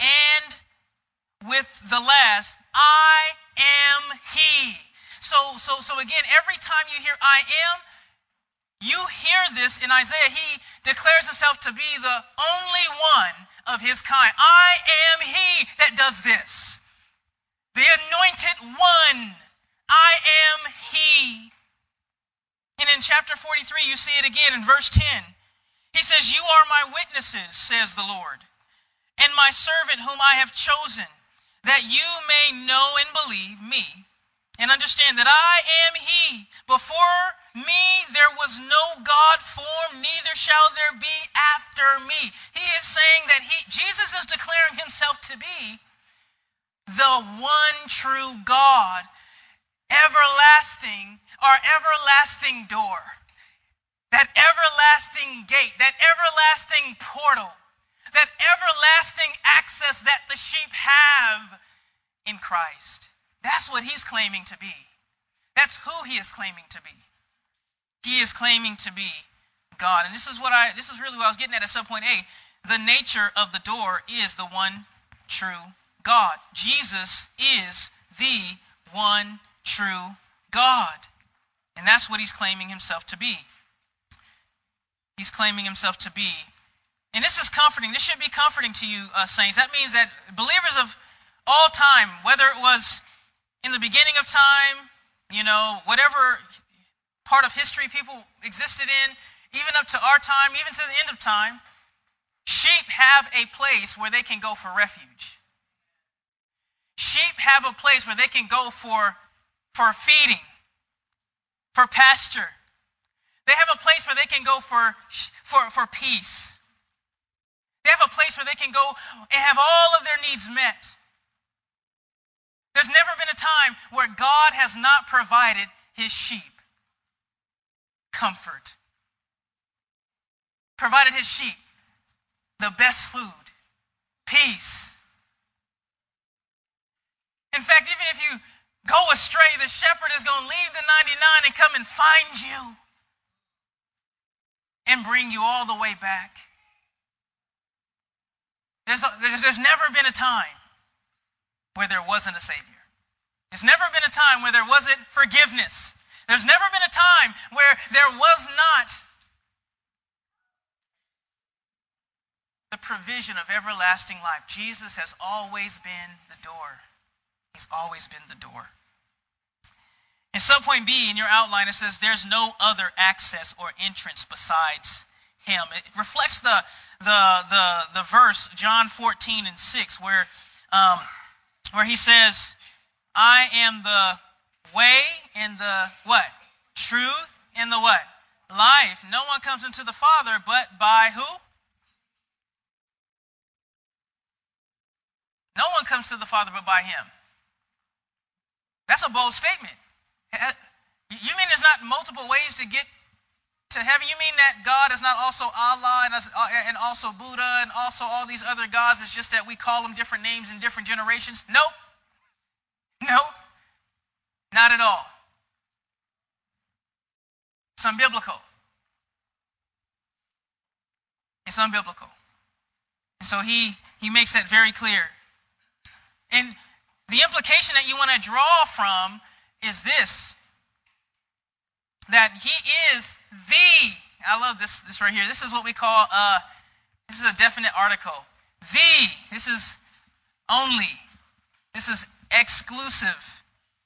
and with the last, I am He." So, so, so again, every time you hear "I am," you hear this in Isaiah. He declares himself to be the only one of his kind. I am He that does this. The anointed one. I am He. And in chapter forty-three, you see it again in verse ten. He says, "You are my witnesses, says the Lord, and my servant whom I have chosen, that you may know and believe me, and understand that I am He. Before me there was no God formed, neither shall there be after me." He is saying that he, Jesus is declaring himself to be the one true God, everlasting, our everlasting door, that everlasting gate, that everlasting portal, that everlasting access that the sheep have in Christ. That's what he's claiming to be. That's who he is claiming to be. He is claiming to be God. And this is what I this is really what I was getting at at subpoint A. The nature of the door is the one true God. Jesus is the one true God. And that's what he's claiming himself to be. He's claiming himself to be. And this is comforting. This should be comforting to you, uh, saints. That means that believers of all time, whether it was in the beginning of time, you know, whatever part of history people existed in, even up to our time, even to the end of time, sheep have a place where they can go for refuge. Sheep have a place where they can go for, for feeding, for pasture. They have a place where they can go for, for, for peace. They have a place where they can go and have all of their needs met. There's never been a time where God has not provided his sheep comfort. Provided his sheep the best food, peace. In fact, even if you go astray, the shepherd is going to leave the ninety-nine and come and find you and bring you all the way back. There's, a, there's, there's never been a time where there wasn't a Savior. There's never been a time where there wasn't forgiveness. There's never been a time where there was not the provision of everlasting life. Jesus has always been the door. He's always been the door. In subpoint B in your outline, it says there's no other access or entrance besides him. It reflects the the the, the verse John fourteen and six where um, where he says, I am the way and the what? Truth and the what? Life. No one comes into the Father but by who? No one comes to the Father but by him. That's a bold statement. You mean there's not multiple ways to get to heaven? You mean that God is not also Allah and, and also Buddha and also all these other gods? It's just that we call them different names in different generations? Nope. Nope. Not at all. It's unbiblical. It's unbiblical. And so he, he makes that very clear. And the implication that you want to draw from is this, that he is the, I love this, this right here. This is what we call, uh, this is a definite article. The, this is only, this is exclusive.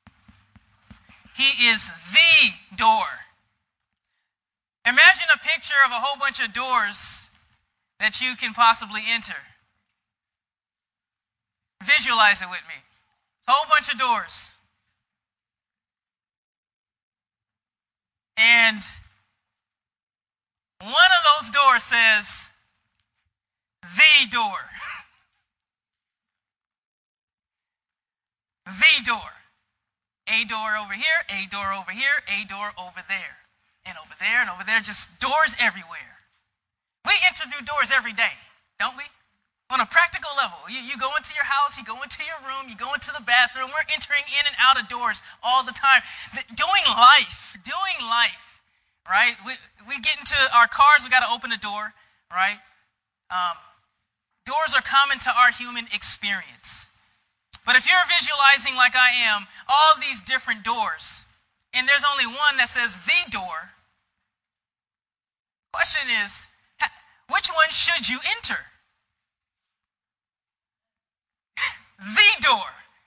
He is the door. Imagine a picture of a whole bunch of doors that you can possibly enter. Visualize it with me. A whole bunch of doors. And one of those doors says, the door. The door. A door over here, a door over here, a door over there. And over there and over there, just doors everywhere. We enter through doors every day, don't we? On a practical level, you, you go into your house, you go into your room, you go into the bathroom. We're entering in and out of doors all the time. The, doing life, doing life, right? We we get into our cars, we got to open a door, right? Um, doors are common to our human experience. But if you're visualizing like I am, all these different doors, and there's only one that says the door, question is, which one should you enter? The door.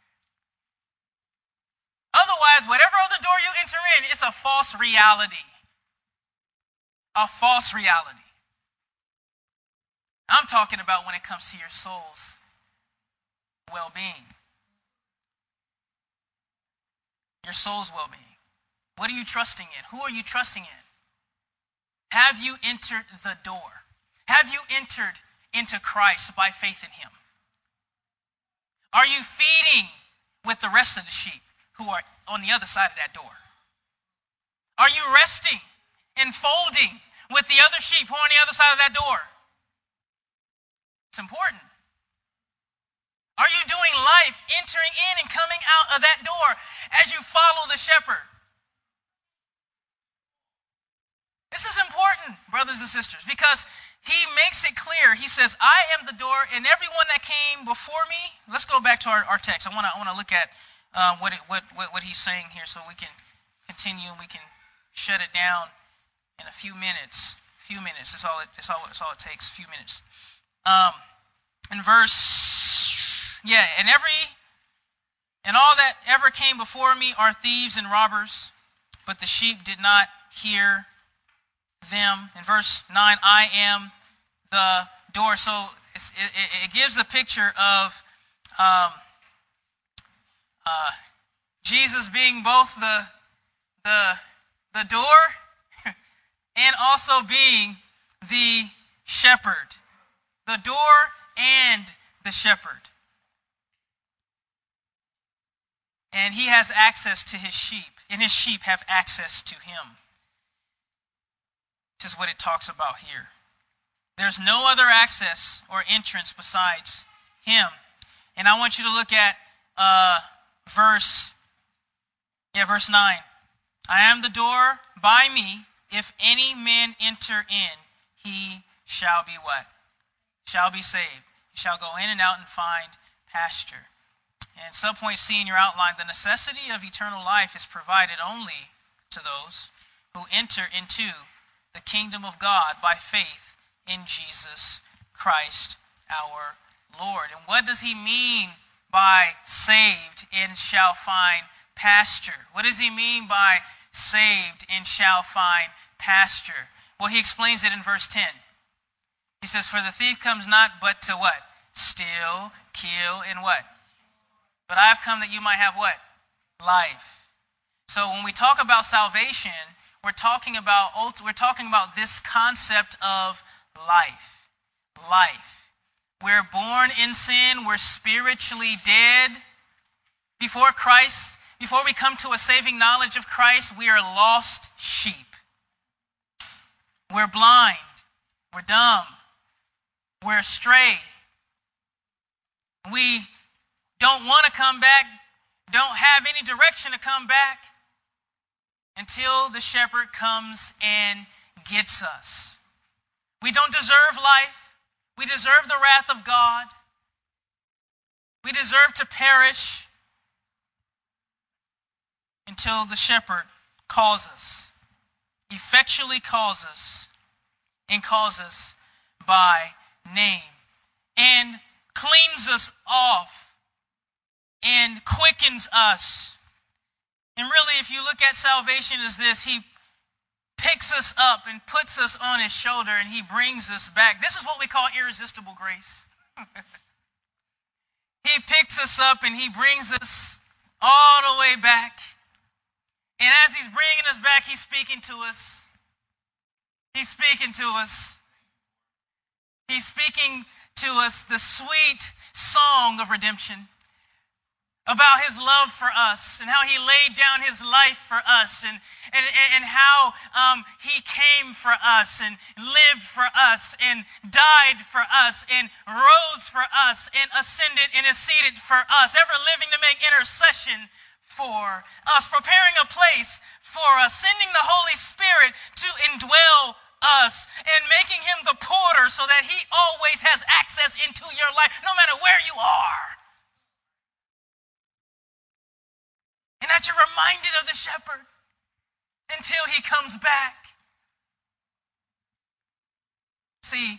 Otherwise, whatever other door you enter in, it's a false reality. A false reality. I'm talking about when it comes to your soul's well-being. Your soul's well-being. What are you trusting in? Who are you trusting in? Have you entered the door? Have you entered into Christ by faith in him? Are you feeding with the rest of the sheep who are on the other side of that door? Are you resting and folding with the other sheep who are on the other side of that door? It's important. Are you doing life, entering in and coming out of that door as you follow the shepherd? This is important, brothers and sisters, because he makes it clear. He says, I am the door, and everyone that came before me. Let's go back to our, our text. I want to I want to look at uh, what, it, what what what he's saying here, so we can continue and we can shut it down in a few minutes. A few minutes. That's all. It, that's all. That's all it takes. A few minutes. Um, in verse, yeah, and every and all that ever came before me are thieves and robbers, but the sheep did not hear them. In verse nine, I am the door. So it's, it, it gives the picture of um, uh, Jesus being both the the the door and also being the shepherd. The door and the shepherd. And he has access to his sheep, and his sheep have access to him. This is what it talks about here. There's no other access or entrance besides him. And I want you to look at uh, verse Yeah, verse nine. I am the door. By me, if any man enter in, he shall be what? Shall be saved. He shall go in and out and find pasture. And subpoint C in your outline, the necessity of eternal life is provided only to those who enter into the kingdom of God by faith in Jesus Christ our Lord. And what does he mean by saved and shall find pasture? What does he mean by saved and shall find pasture? Well, he explains it in verse ten. He says, for the thief comes not but to what? Steal, kill, and what? But I have come that you might have what? Life. So when we talk about salvation, we're talking about we're talking about this concept of life. Life. We're born in sin. We're spiritually dead. Before Christ, before we come to a saving knowledge of Christ, we are lost sheep. We're blind. We're dumb. We're astray. We don't want to come back, don't have any direction to come back until the shepherd comes and gets us. We don't deserve life. We deserve the wrath of God. We deserve to perish until the shepherd calls us, effectually calls us, and calls us by name, and cleans us off, and quickens us. And really, if you look at salvation as this, he picks us up and puts us on his shoulder and he brings us back. This is what we call irresistible grace. He picks us up and he brings us all the way back. And as he's bringing us back, he's speaking to us. He's speaking to us. He's speaking to us the sweet song of redemption, about his love for us and how he laid down his life for us, and and, and how um, he came for us and lived for us and died for us and rose for us and ascended and is seated for us, ever living to make intercession for us, preparing a place for us, sending the Holy Spirit to indwell us and making him the porter so that he always has access into your life no matter where you are. And that you're reminded of the shepherd until he comes back. See,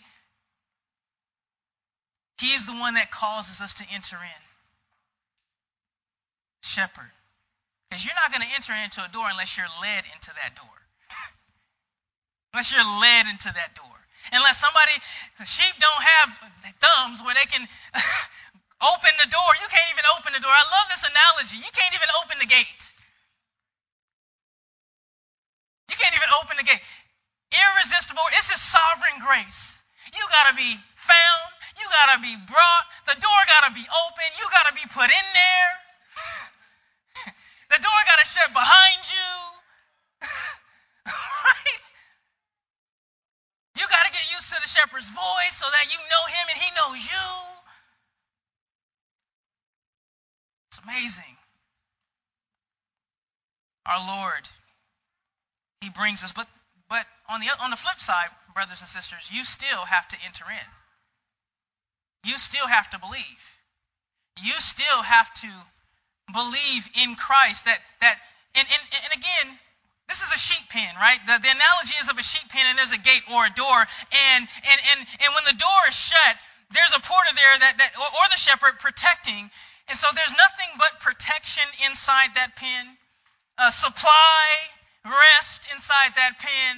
he's the one that causes us to enter in. Shepherd. Because you're not going to enter into a door unless you're led into that door. Unless you're led into that door. Unless somebody, sheep don't have thumbs where they can open the door. You can't even open the door. I love this analogy. You can't even open the gate. You can't even open the gate. Irresistible. It's His sovereign grace. You got to be found. You got to be brought. The door got to be open. You got to be put in there. The door got to shut behind you. Right? You got to get used to the shepherd's voice so that you know him and he knows you. It's amazing. Our Lord, he brings us. But but on the on the flip side, brothers and sisters, you still have to enter in. You still have to believe. You still have to believe in Christ. That that and and, and again, this is a sheep pen, right? The, the analogy is of a sheep pen, and there's a gate or a door, and and and and when the door is shut, there's a porter there that that or, or the shepherd protecting, and so there's nothing but protection inside that pen, uh, supply, rest inside that pen,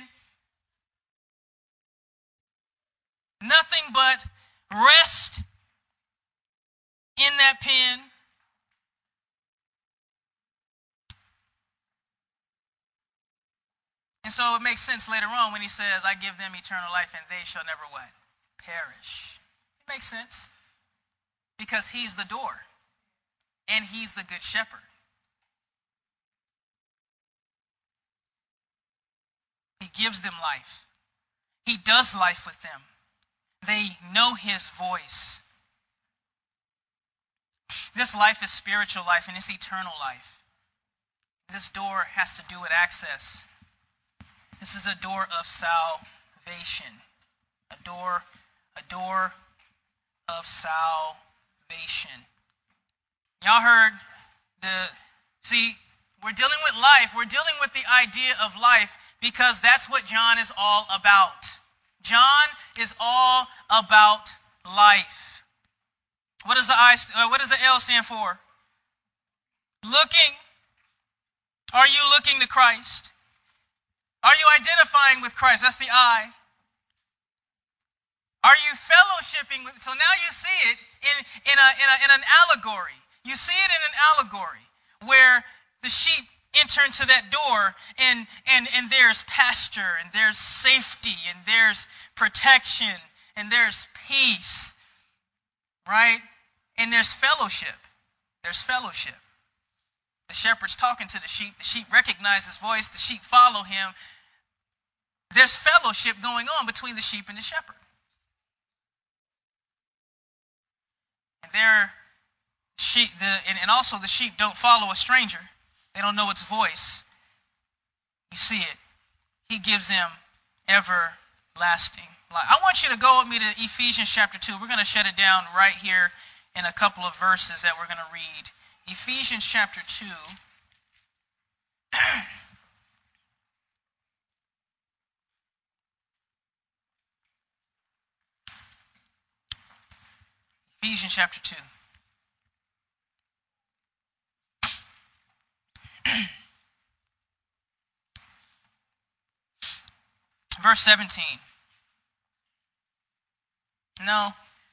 nothing but rest in that pen. And so it makes sense later on when he says, I give them eternal life and they shall never what? Perish. It makes sense. Because he's the door. And he's the good shepherd. He gives them life. He does life with them. They know his voice. This life is spiritual life and it's eternal life. This door has to do with access. This is a door of salvation. A door, a door of salvation. Y'all heard the, see, we're dealing with life. We're dealing with the idea of life because that's what John is all about. John is all about life. What does the I, uh, what does the L stand for? Looking. Are you looking to Christ? Are you identifying with Christ? That's the I. Are you fellowshipping with? So now you see it in, in, a, in, a, in an allegory. You see it in an allegory where the sheep enter into that door and, and, and there's pasture and there's safety and there's protection and there's peace, right? And there's fellowship. There's fellowship. The shepherd's talking to the sheep. The sheep recognize his voice. The sheep follow him. There's fellowship going on between the sheep and the shepherd. And there, sheep, the, and, and also the sheep don't follow a stranger. They don't know its voice. You see it. He gives them everlasting life. I want you to go with me to Ephesians chapter two. We're going to shut it down right here in a couple of verses that we're going to read. Ephesians chapter two. Ephesians chapter two. Verse seventeen. No.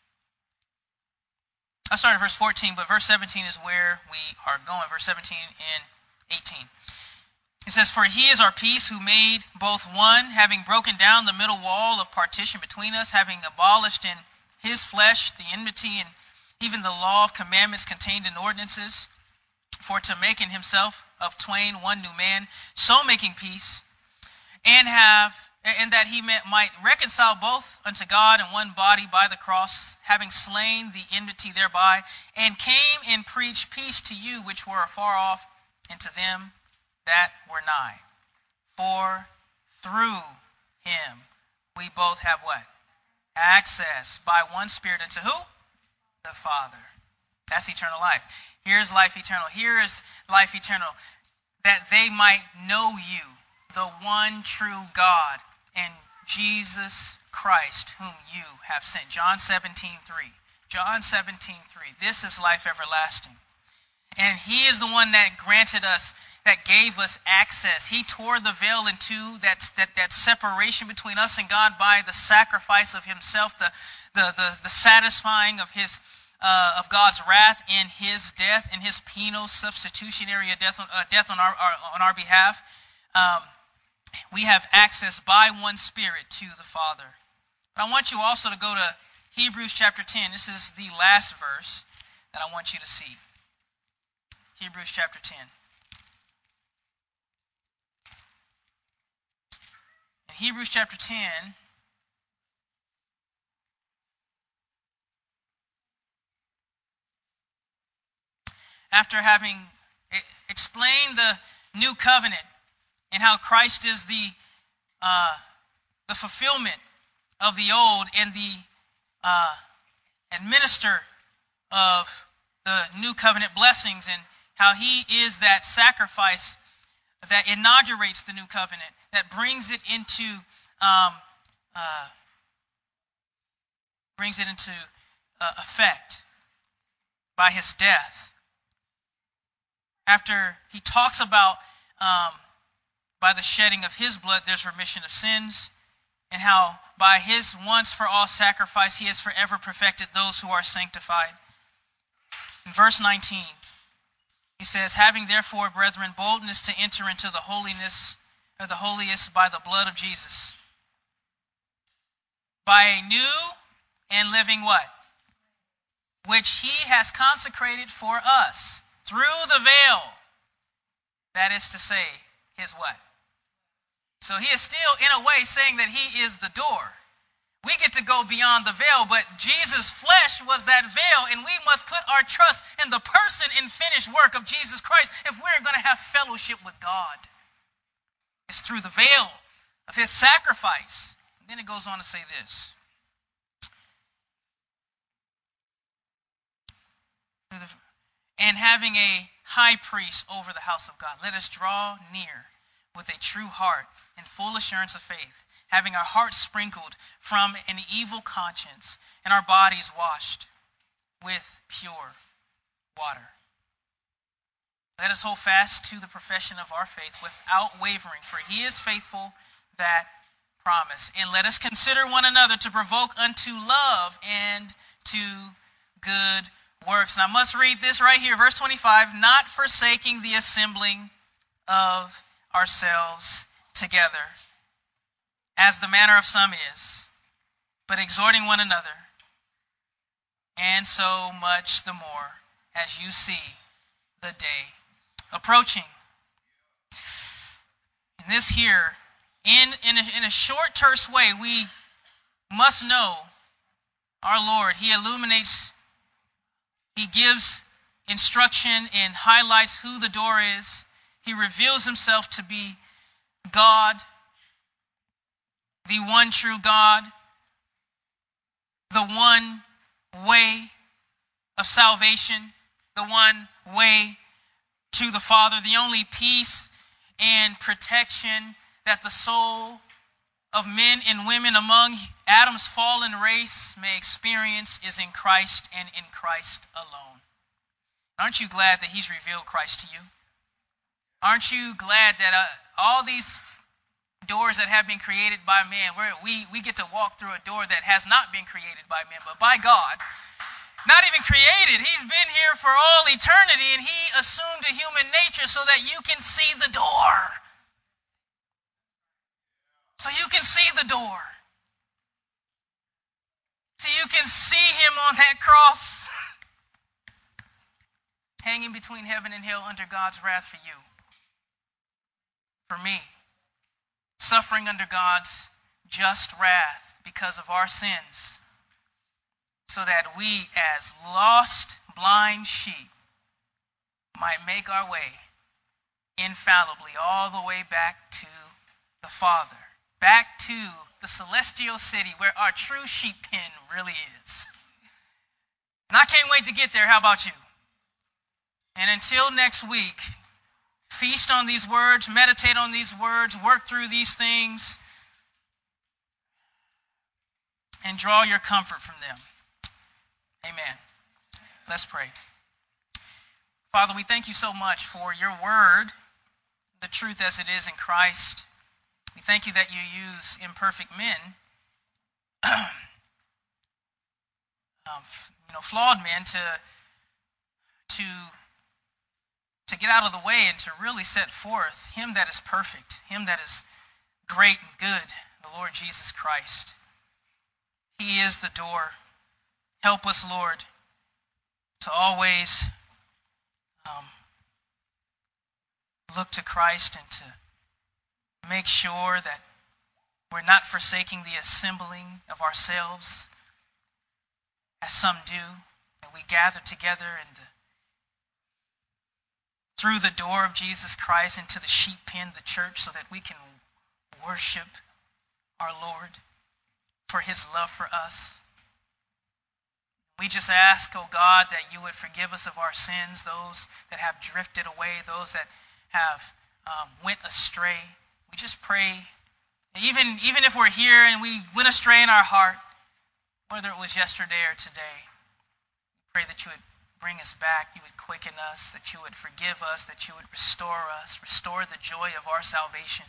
I started verse fourteen, but verse seventeen is where we are going. Verse seventeen and eighteen. It says, "For he is our peace, who made both one, having broken down the middle wall of partition between us, having abolished in his flesh the enmity and even the law of commandments contained in ordinances, for to make in himself of twain one new man, so making peace, and have and that he might reconcile both unto God in one body by the cross, having slain the enmity thereby, and came and preached peace to you which were afar off, and to them that were nigh. For through him we both have what? Access by one Spirit unto who? The Father." That's eternal life. Here's life eternal. Here is life eternal. That they might know you, the one true God, and Jesus Christ, whom you have sent. John seventeen three. John seventeen three. This is life everlasting. And he is the one that granted us, that gave us access. He tore the veil in two, that, that, that separation between us and God by the sacrifice of himself, the, the, the, the satisfying of his uh, of God's wrath in his death, in his penal substitutionary death on, uh, death on our, our on our behalf. Um, we have access by one Spirit to the Father. But I want you also to go to Hebrews chapter ten. This is the last verse that I want you to see. Hebrews chapter ten. In Hebrews chapter ten, after having explained the new covenant and how Christ is the uh, the fulfillment of the old and the uh, administer of the new covenant blessings, and how he is that sacrifice that inaugurates the new covenant, that brings it into um, uh, brings it into uh, effect by his death. After he talks about um, by the shedding of his blood there's remission of sins, and how by his once for all sacrifice he has forever perfected those who are sanctified. In verse nineteen, he says, "Having therefore, brethren, boldness to enter into the holiness or the holiest by the blood of Jesus, by a new and living what? Which he has consecrated for us through the veil." That is to say, his what? So he is still, in a way, saying that he is the door. We get get to go beyond the veil, but Jesus' flesh was that veil, and we must put our trust in the person and finished work of Jesus Christ if we're going to have fellowship with God. It's through the veil of his sacrifice. And then it goes on to say this. And having a high priest over the house of God, let us draw near with a true heart and full assurance of faith, having our hearts sprinkled from an evil conscience and our bodies washed with pure water. Let us hold fast to the profession of our faith without wavering, for he is faithful that promise. And let us consider one another to provoke unto love and to good works. And I must read this right here, verse twenty-five, not forsaking the assembling of ourselves together, as the manner of some is, but exhorting one another, and so much the more as you see the day approaching. And this here, in, in, a, in a short, terse way, we must know our Lord. He illuminates, he gives instruction and highlights who the door is. He reveals himself to be God, the one true God, the one way of salvation, the one way to the Father, the only peace and protection that the soul of men and women among Adam's fallen race may experience is in Christ and in Christ alone. Aren't you glad that he's revealed Christ to you? Aren't you glad that uh, all these doors that have been created by man, where we, we get to walk through a door that has not been created by men, but by God? Not even created. He's been here for all eternity, and he assumed a human nature so that you can see the door. So you can see the door. So you can see him on that cross, hanging between heaven and hell under God's wrath for you. For me. Suffering under God's just wrath because of our sins, so that we as lost, blind sheep might make our way infallibly all the way back to the Father, back to the celestial city where our true sheep pen really is. And I can't wait to get there. How about you? And until next week, feast on these words, meditate on these words, work through these things, and draw your comfort from them. Amen. Let's pray. Father, we thank you so much for your word, the truth as it is in Christ. We thank you that you use imperfect men, um, you know, flawed men, to to to get out of the way and to really set forth him that is perfect, him that is great and good, the Lord Jesus Christ. He is the door. Help us, Lord, to always um, look to Christ and to make sure that we're not forsaking the assembling of ourselves, as some do, that we gather together in the, through the door of Jesus Christ into the sheep pen, the church, so that we can worship our Lord for his love for us. We just ask, oh God, that you would forgive us of our sins, those that have drifted away, those that have um, went astray. We just pray, even, even if we're here and we went astray in our heart, whether it was yesterday or today, we pray that you would bring us back, you would quicken us, that you would forgive us, that you would restore us, restore the joy of our salvation.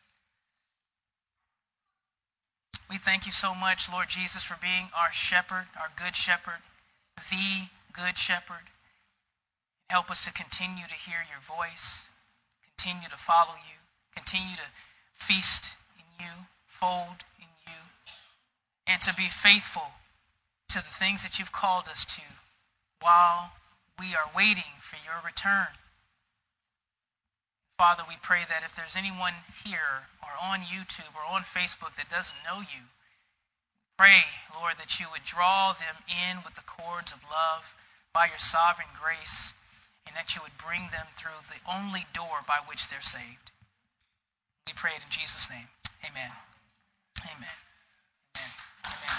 We thank you so much, Lord Jesus, for being our shepherd, our good shepherd, the good shepherd. Help us to continue to hear your voice, continue to follow you, continue to feast in you, fold in you, and to be faithful to the things that you've called us to while we are waiting for your return. Father, we pray that if there's anyone here or on YouTube or on Facebook that doesn't know you, Pray, Lord, that you would draw them in with the cords of love by your sovereign grace, and that you would bring them through the only door by which they're saved. We pray it in Jesus' name. Amen. Amen. Amen. Amen.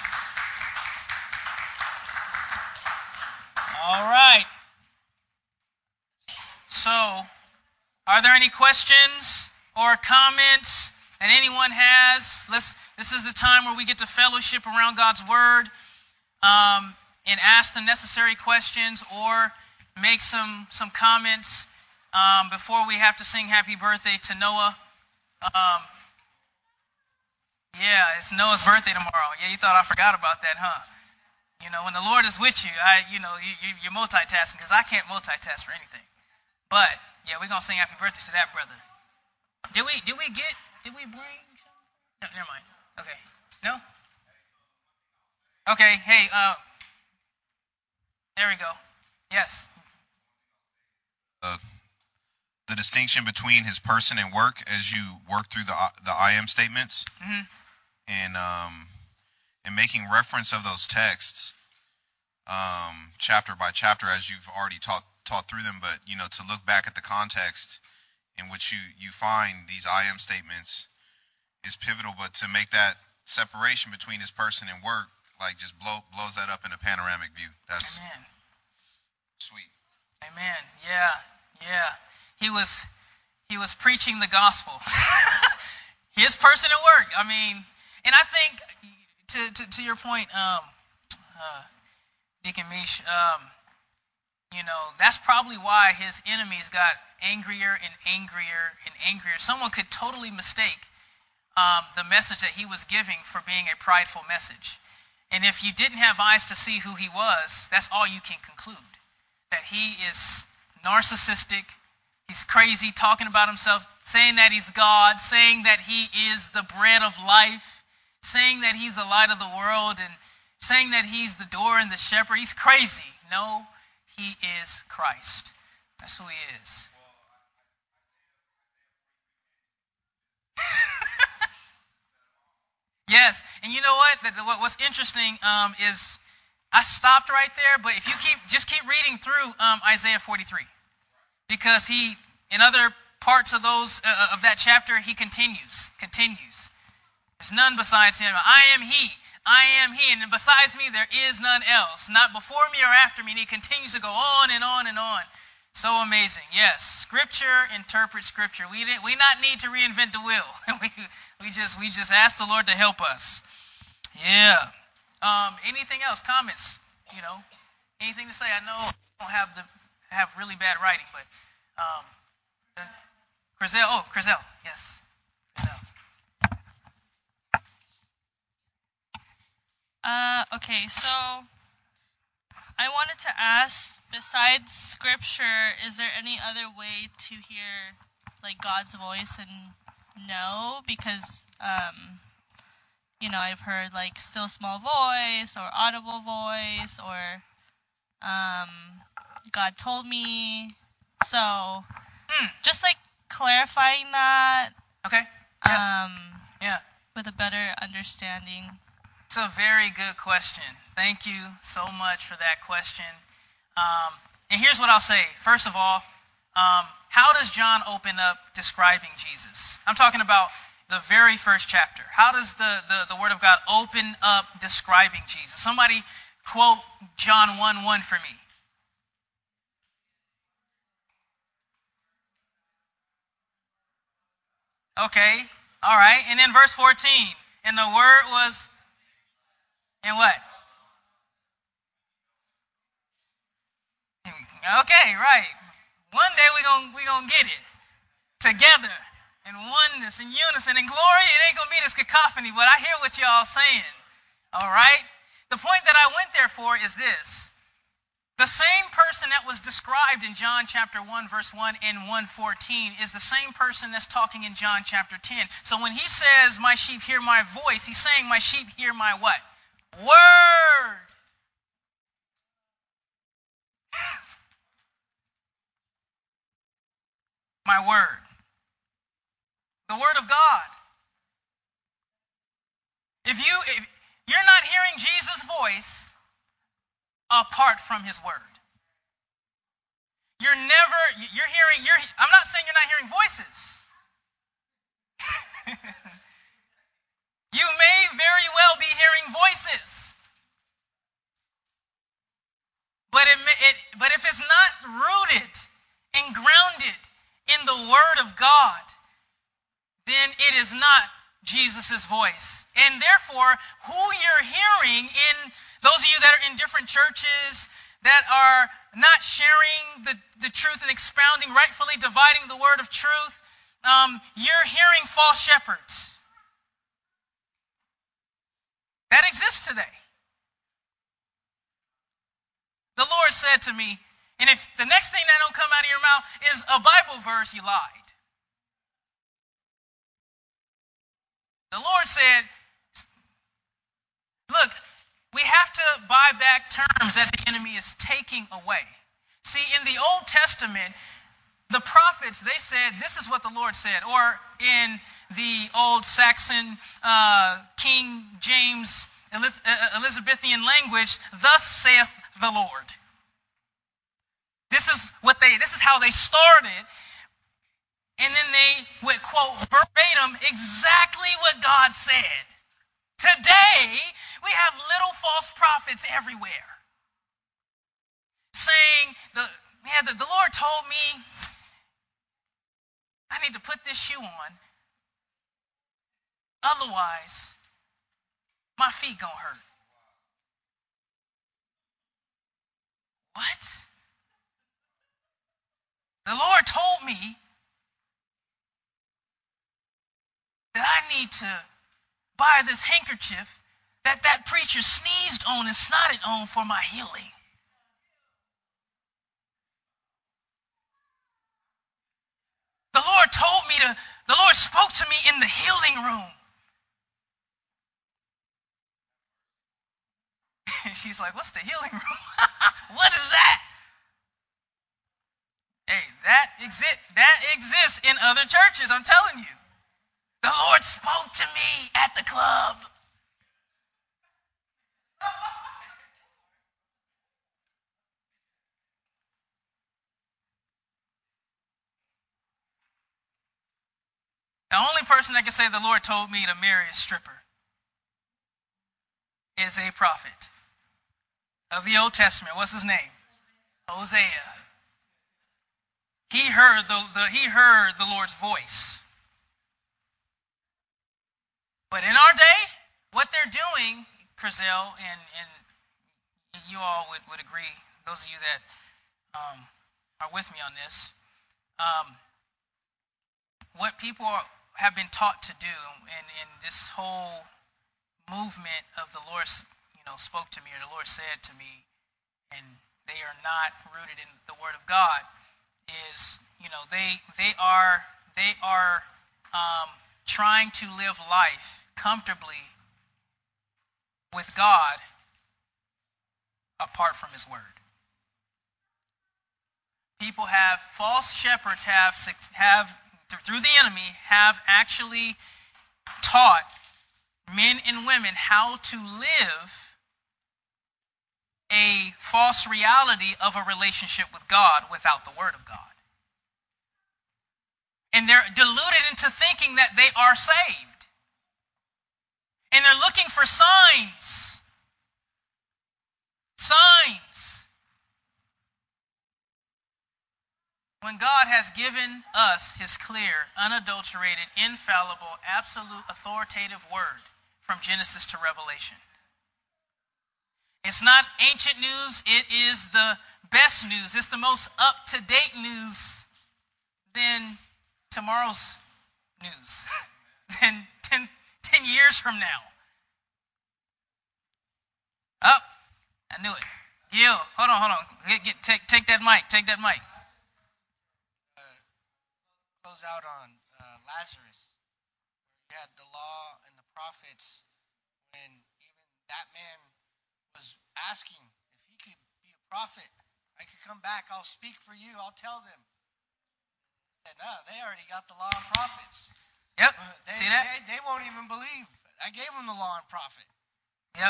All right. So, are there any questions or comments that anyone has? Let's. This is the time where we get to fellowship around God's Word um, and ask the necessary questions or make some some comments um, before we have to sing Happy Birthday to Noah. Um, yeah, it's Noah's birthday tomorrow. Yeah, you thought I forgot about that, huh? You know, when the Lord is with you, I, you know, you, you, you're multitasking because I can't multitask for anything. But yeah, we're gonna sing Happy Birthday to that brother. Did we? Did we get? Did we bring? No, never mind. Okay. No. Okay. Hey. Uh. There we go. Yes. Uh, the distinction between his person and work as you work through the the I am statements, Mm-hmm. and um, and making reference of those texts, um, chapter by chapter as you've already taught taught through them. But you know, to look back at the context in which you you find these I am statements is pivotal. But to make that separation between his person and work, like just blow blows that up in a panoramic view. That's Amen. sweet. Amen. Yeah. Yeah. He was he was preaching the gospel. His person at work. I mean, and I think to to, to your point, um, uh, Deacon Mish, um, you know, that's probably why his enemies got angrier and angrier and angrier. Someone could totally mistake um, the message that he was giving for being a prideful message. And if you didn't have eyes to see who he was, that's all you can conclude. That he is narcissistic, he's crazy, talking about himself, saying that he's God, saying that he is the bread of life, saying that he's the light of the world, and saying that he's the door and the shepherd. He's crazy. No, he is Christ. That's who he is. Yes, and you know what? What's interesting um, is I stopped right there, but if you keep just keep reading through um, Isaiah forty-three, because he in other parts of those uh, of that chapter he continues, continues. There's none besides him. I am he. I am he, and besides me there is none else. Not before me or after me. And he continues to go on and on and on. So amazing. Yes, Scripture interprets Scripture. We didn't. We not need to reinvent the wheel. we we just we just ask the Lord to help us. Yeah. Um. Anything else? Comments? You know, anything to say? I know I don't have the have really bad writing, but um. Crizel. Oh, Crizel. Yes. Crizel. Uh, okay, so I wanted to ask, besides scripture, is there any other way to hear like God's voice and know? Because um, you know, I've heard like still small voice or audible voice or um, God told me. So Hmm. just like clarifying that. Okay. Yeah. Um, yeah. With a better understanding. It's a very good question. Thank you so much for that question. Um, and here's what I'll say. First of all, um, how does John open up describing Jesus? I'm talking about the very first chapter. How does the, the, the Word of God open up describing Jesus? Somebody quote John one one for me. Okay. All right. And then verse fourteen. And the Word was... And what? Okay, right. One day we're going we gonna get it together in oneness, in unison, in glory. It ain't going to be this cacophony, but I hear what y'all saying. All right? The point that I went there for is this. The same person that was described in John chapter one, verse one and one fourteen is the same person that's talking in John chapter ten. So when he says, my sheep hear my voice, he's saying, my sheep hear my what? Word. My word. The word of God. If you, if, You're not hearing Jesus' voice apart from his word. You're never, you're hearing, you're, I'm not saying you're not hearing voices. You may very well be hearing voices. But it, it, but if it's not rooted and grounded in the Word of God, then it is not Jesus' voice. And therefore, who you're hearing in those of you that are in different churches that are not sharing the, the truth and expounding, rightfully dividing the word of truth, um, you're hearing false shepherds. That exists today. The Lord said to me, and if the next thing that don't come out of your mouth is a Bible verse, you lied. The Lord said, look, we have to buy back terms that the enemy is taking away. See, in the Old Testament, the prophets, they said, this is what the Lord said. Or in the old Saxon, uh, King James, Elizabethan language, thus saith the Lord. This is what they, this is how they started. And then they would quote verbatim exactly what God said. Today, we have little false prophets everywhere saying, the, man, the, the Lord told me I need to put this shoe on. Otherwise, my feet gonna hurt. What? The Lord told me that I need to buy this handkerchief that that preacher sneezed on and snotted on for my healing. The Lord told me to, the Lord spoke to me in the healing room. She's like, what's the healing room? What is that? Hey, that exist that exists in other churches, I'm telling you. The Lord spoke to me at the club. The only person that can say the Lord told me to marry a stripper is a prophet of the Old Testament. What's his name? Hosea. He heard the, the he heard the Lord's voice. But in our day, what they're doing, Crizel, and, and you all would, would agree, those of you that um, are with me on this, um, what people are, have been taught to do, and, and this whole movement of the Lord, you know, spoke to me, or the Lord said to me, and they are not rooted in the Word of God, is, you know, they they are they are um, trying to live life comfortably with God apart from His Word. People have false shepherds have have through the enemy have actually taught men and women how to live a false reality of a relationship with God without the Word of God. And they're deluded into thinking that they are saved. And they're looking for signs. Signs. When God has given us His clear, unadulterated, infallible, absolute, authoritative Word from Genesis to Revelation. It's not ancient news, it is the best news. It's the most up-to-date news than tomorrow's news, than ten, ten years from now. Oh, I knew it. Gil, hold on, hold on. Get, get, take, take that mic, take that mic. Uh, close out on uh, Lazarus. You had the law and the prophets when even that man was asking if he could be a prophet. I could come back. I'll speak for you. I'll tell them. He said, no, they already got the law and prophets. Yep. Uh, they, See that? They, they won't even believe. I gave them the law and prophet. Yep.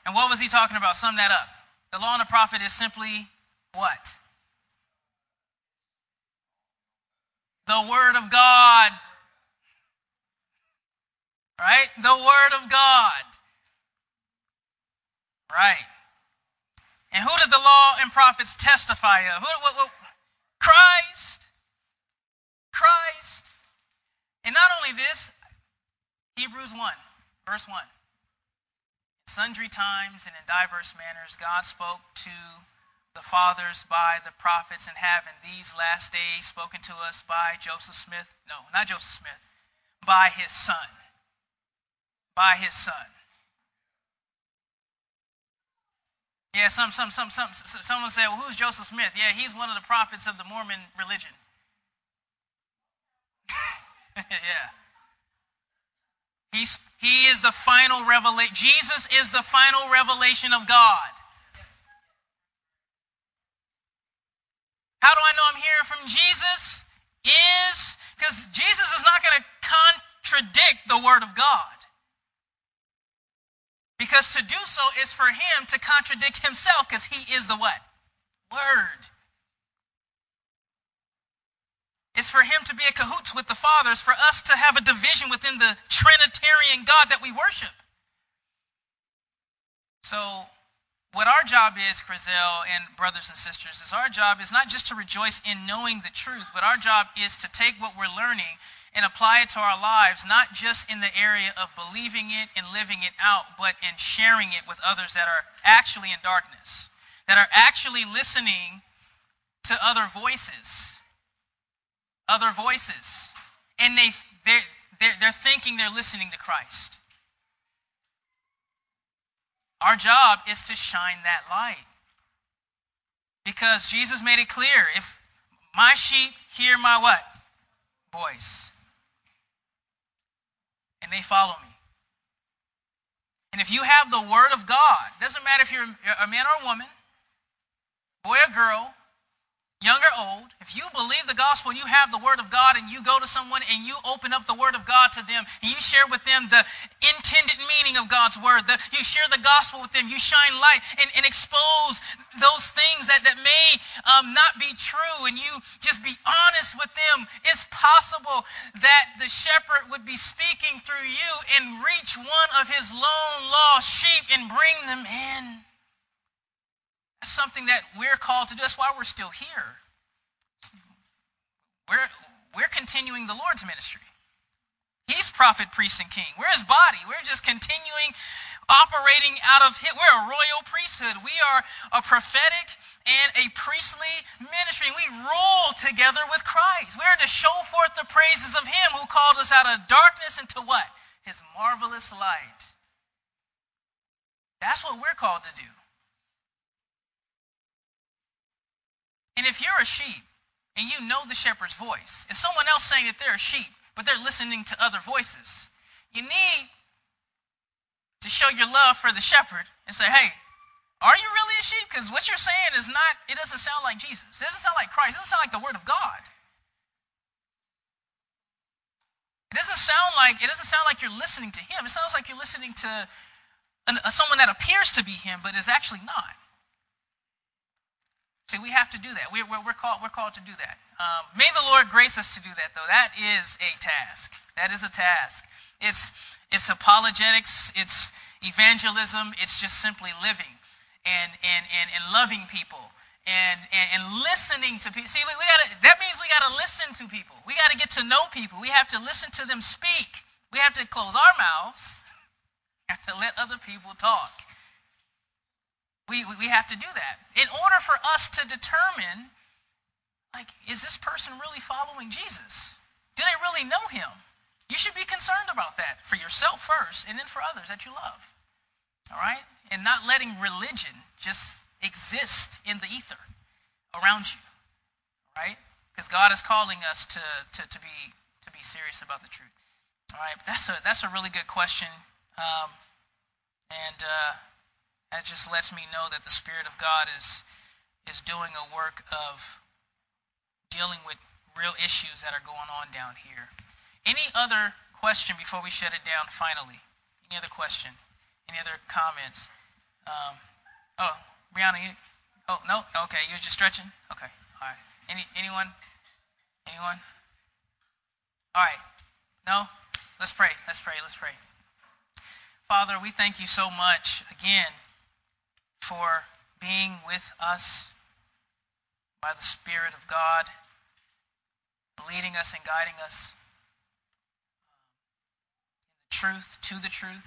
And what was he talking about? Sum that up. The law and the prophet is simply what? The Word of God. Right? The Word of God. Right. And who did the law and prophets testify of? Who, what, what, Christ. Christ. And not only this, Hebrews one, verse one. In sundry times and in diverse manners, God spoke to the fathers by the prophets, and have in these last days spoken to us by Joseph Smith. No, not Joseph Smith. By his Son. By his Son. Yeah, some, some, some, some, someone said, well, who's Joseph Smith? Yeah, he's one of the prophets of the Mormon religion. Yeah. He's, he is the final revelation. Jesus is the final revelation of God. How do I know I'm hearing from Jesus? Is because Jesus is not going to contradict the Word of God. Because to do so is for him to contradict himself, because he is the what? Word. It's for him to be in cahoots with the Father. It's for us to have a division within the Trinitarian God that we worship. So what our job is, Crizel and brothers and sisters, is our job is not just to rejoice in knowing the truth, but our job is to take what we're learning and apply it to our lives, not just in the area of believing it and living it out, but in sharing it with others that are actually in darkness, that are actually listening to other voices, other voices, and they they're, they're, they're thinking they're listening to Christ. Our job is to shine that light, because Jesus made it clear: if my sheep hear my what? Voice, and they follow me. And if you have the Word of God, doesn't matter if you're a man or a woman, boy or girl, young or old, if you believe the gospel and you have the Word of God, and you go to someone and you open up the Word of God to them, and you share with them the intended meaning of God's Word, the, you share the gospel with them, you shine light and, and expose those things that, that may um, not be true, and you just be honest with them, it's possible that the shepherd would be speaking through you and reach one of his lone lost sheep and bring them in. That's something that we're called to do. That's why we're still here. We're, we're continuing the Lord's ministry. He's prophet, priest, and king. We're his body. We're just continuing operating out of him. We're a royal priesthood. We are a prophetic and a priestly ministry. We rule together with Christ. We're to show forth the praises of him who called us out of darkness into what? His marvelous light. That's what we're called to do. And if you're a sheep and you know the shepherd's voice, and someone else saying that they're a sheep, but they're listening to other voices, you need to show your love for the shepherd and say, hey, are you really a sheep? Because what you're saying is not, it doesn't sound like Jesus. It doesn't sound like Christ. It doesn't sound like the Word of God. It doesn't sound like, it doesn't sound like you're listening to him. It sounds like you're listening to an, a, someone that appears to be him, but is actually not. See, we have to do that. We're, we're, called, we're called to do that. Um, may the Lord grace us to do that, though. That is a task. That is a task. It's it's apologetics. It's evangelism. It's just simply living and and and, and loving people and, and and listening to people. See, we, we gotta. That means we got to listen to people. We got to get to know people. We have to listen to them speak. We have to close our mouths. We have to let other people talk. We, we have to do that in order for us to determine, like, is this person really following Jesus? Do they really know him? You should be concerned about that for yourself first, and then for others that you love. All right? And not letting religion just exist in the ether around you. All right? Because God is calling us to, to, to be to be serious about the truth. All right? That's a that's a really good question. Um, and uh That just lets me know that the Spirit of God is is doing a work of dealing with real issues that are going on down here. Any other question before we shut it down finally? Any other question? Any other comments? Um, oh, Brianna, you, oh, no, okay, you're just stretching? Okay, all right. Any, anyone? Anyone? All right. No? Let's pray, let's pray, let's pray. Father, we thank you so much again for being with us by the Spirit of God, leading us and guiding us in the truth, to the truth,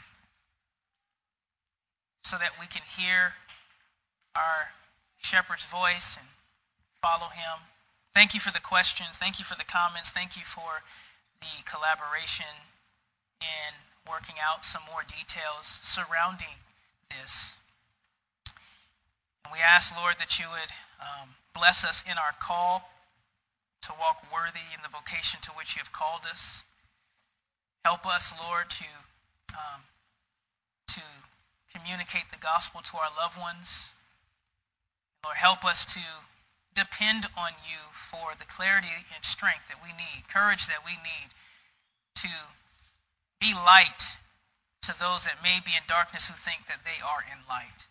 so that we can hear our shepherd's voice and follow him. Thank you for the questions. Thank you for the comments. Thank you for the collaboration in working out some more details surrounding this. And we ask, Lord, that you would um, bless us in our call to walk worthy in the vocation to which you have called us. Help us, Lord, to um, to communicate the gospel to our loved ones. Lord, help us to depend on you for the clarity and strength that we need, courage that we need to be light to those that may be in darkness who think that they are in light.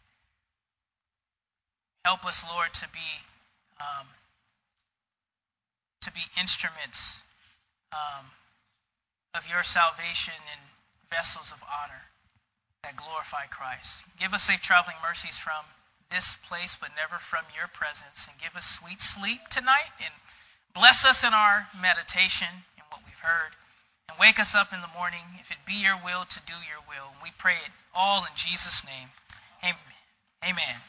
Help us, Lord, to be um, to be instruments um, of your salvation and vessels of honor that glorify Christ. Give us safe traveling mercies from this place, but never from your presence. And give us sweet sleep tonight. And bless us in our meditation in what we've heard. And wake us up in the morning, if it be your will, to do your will. And we pray it all in Jesus' name. Amen. Amen.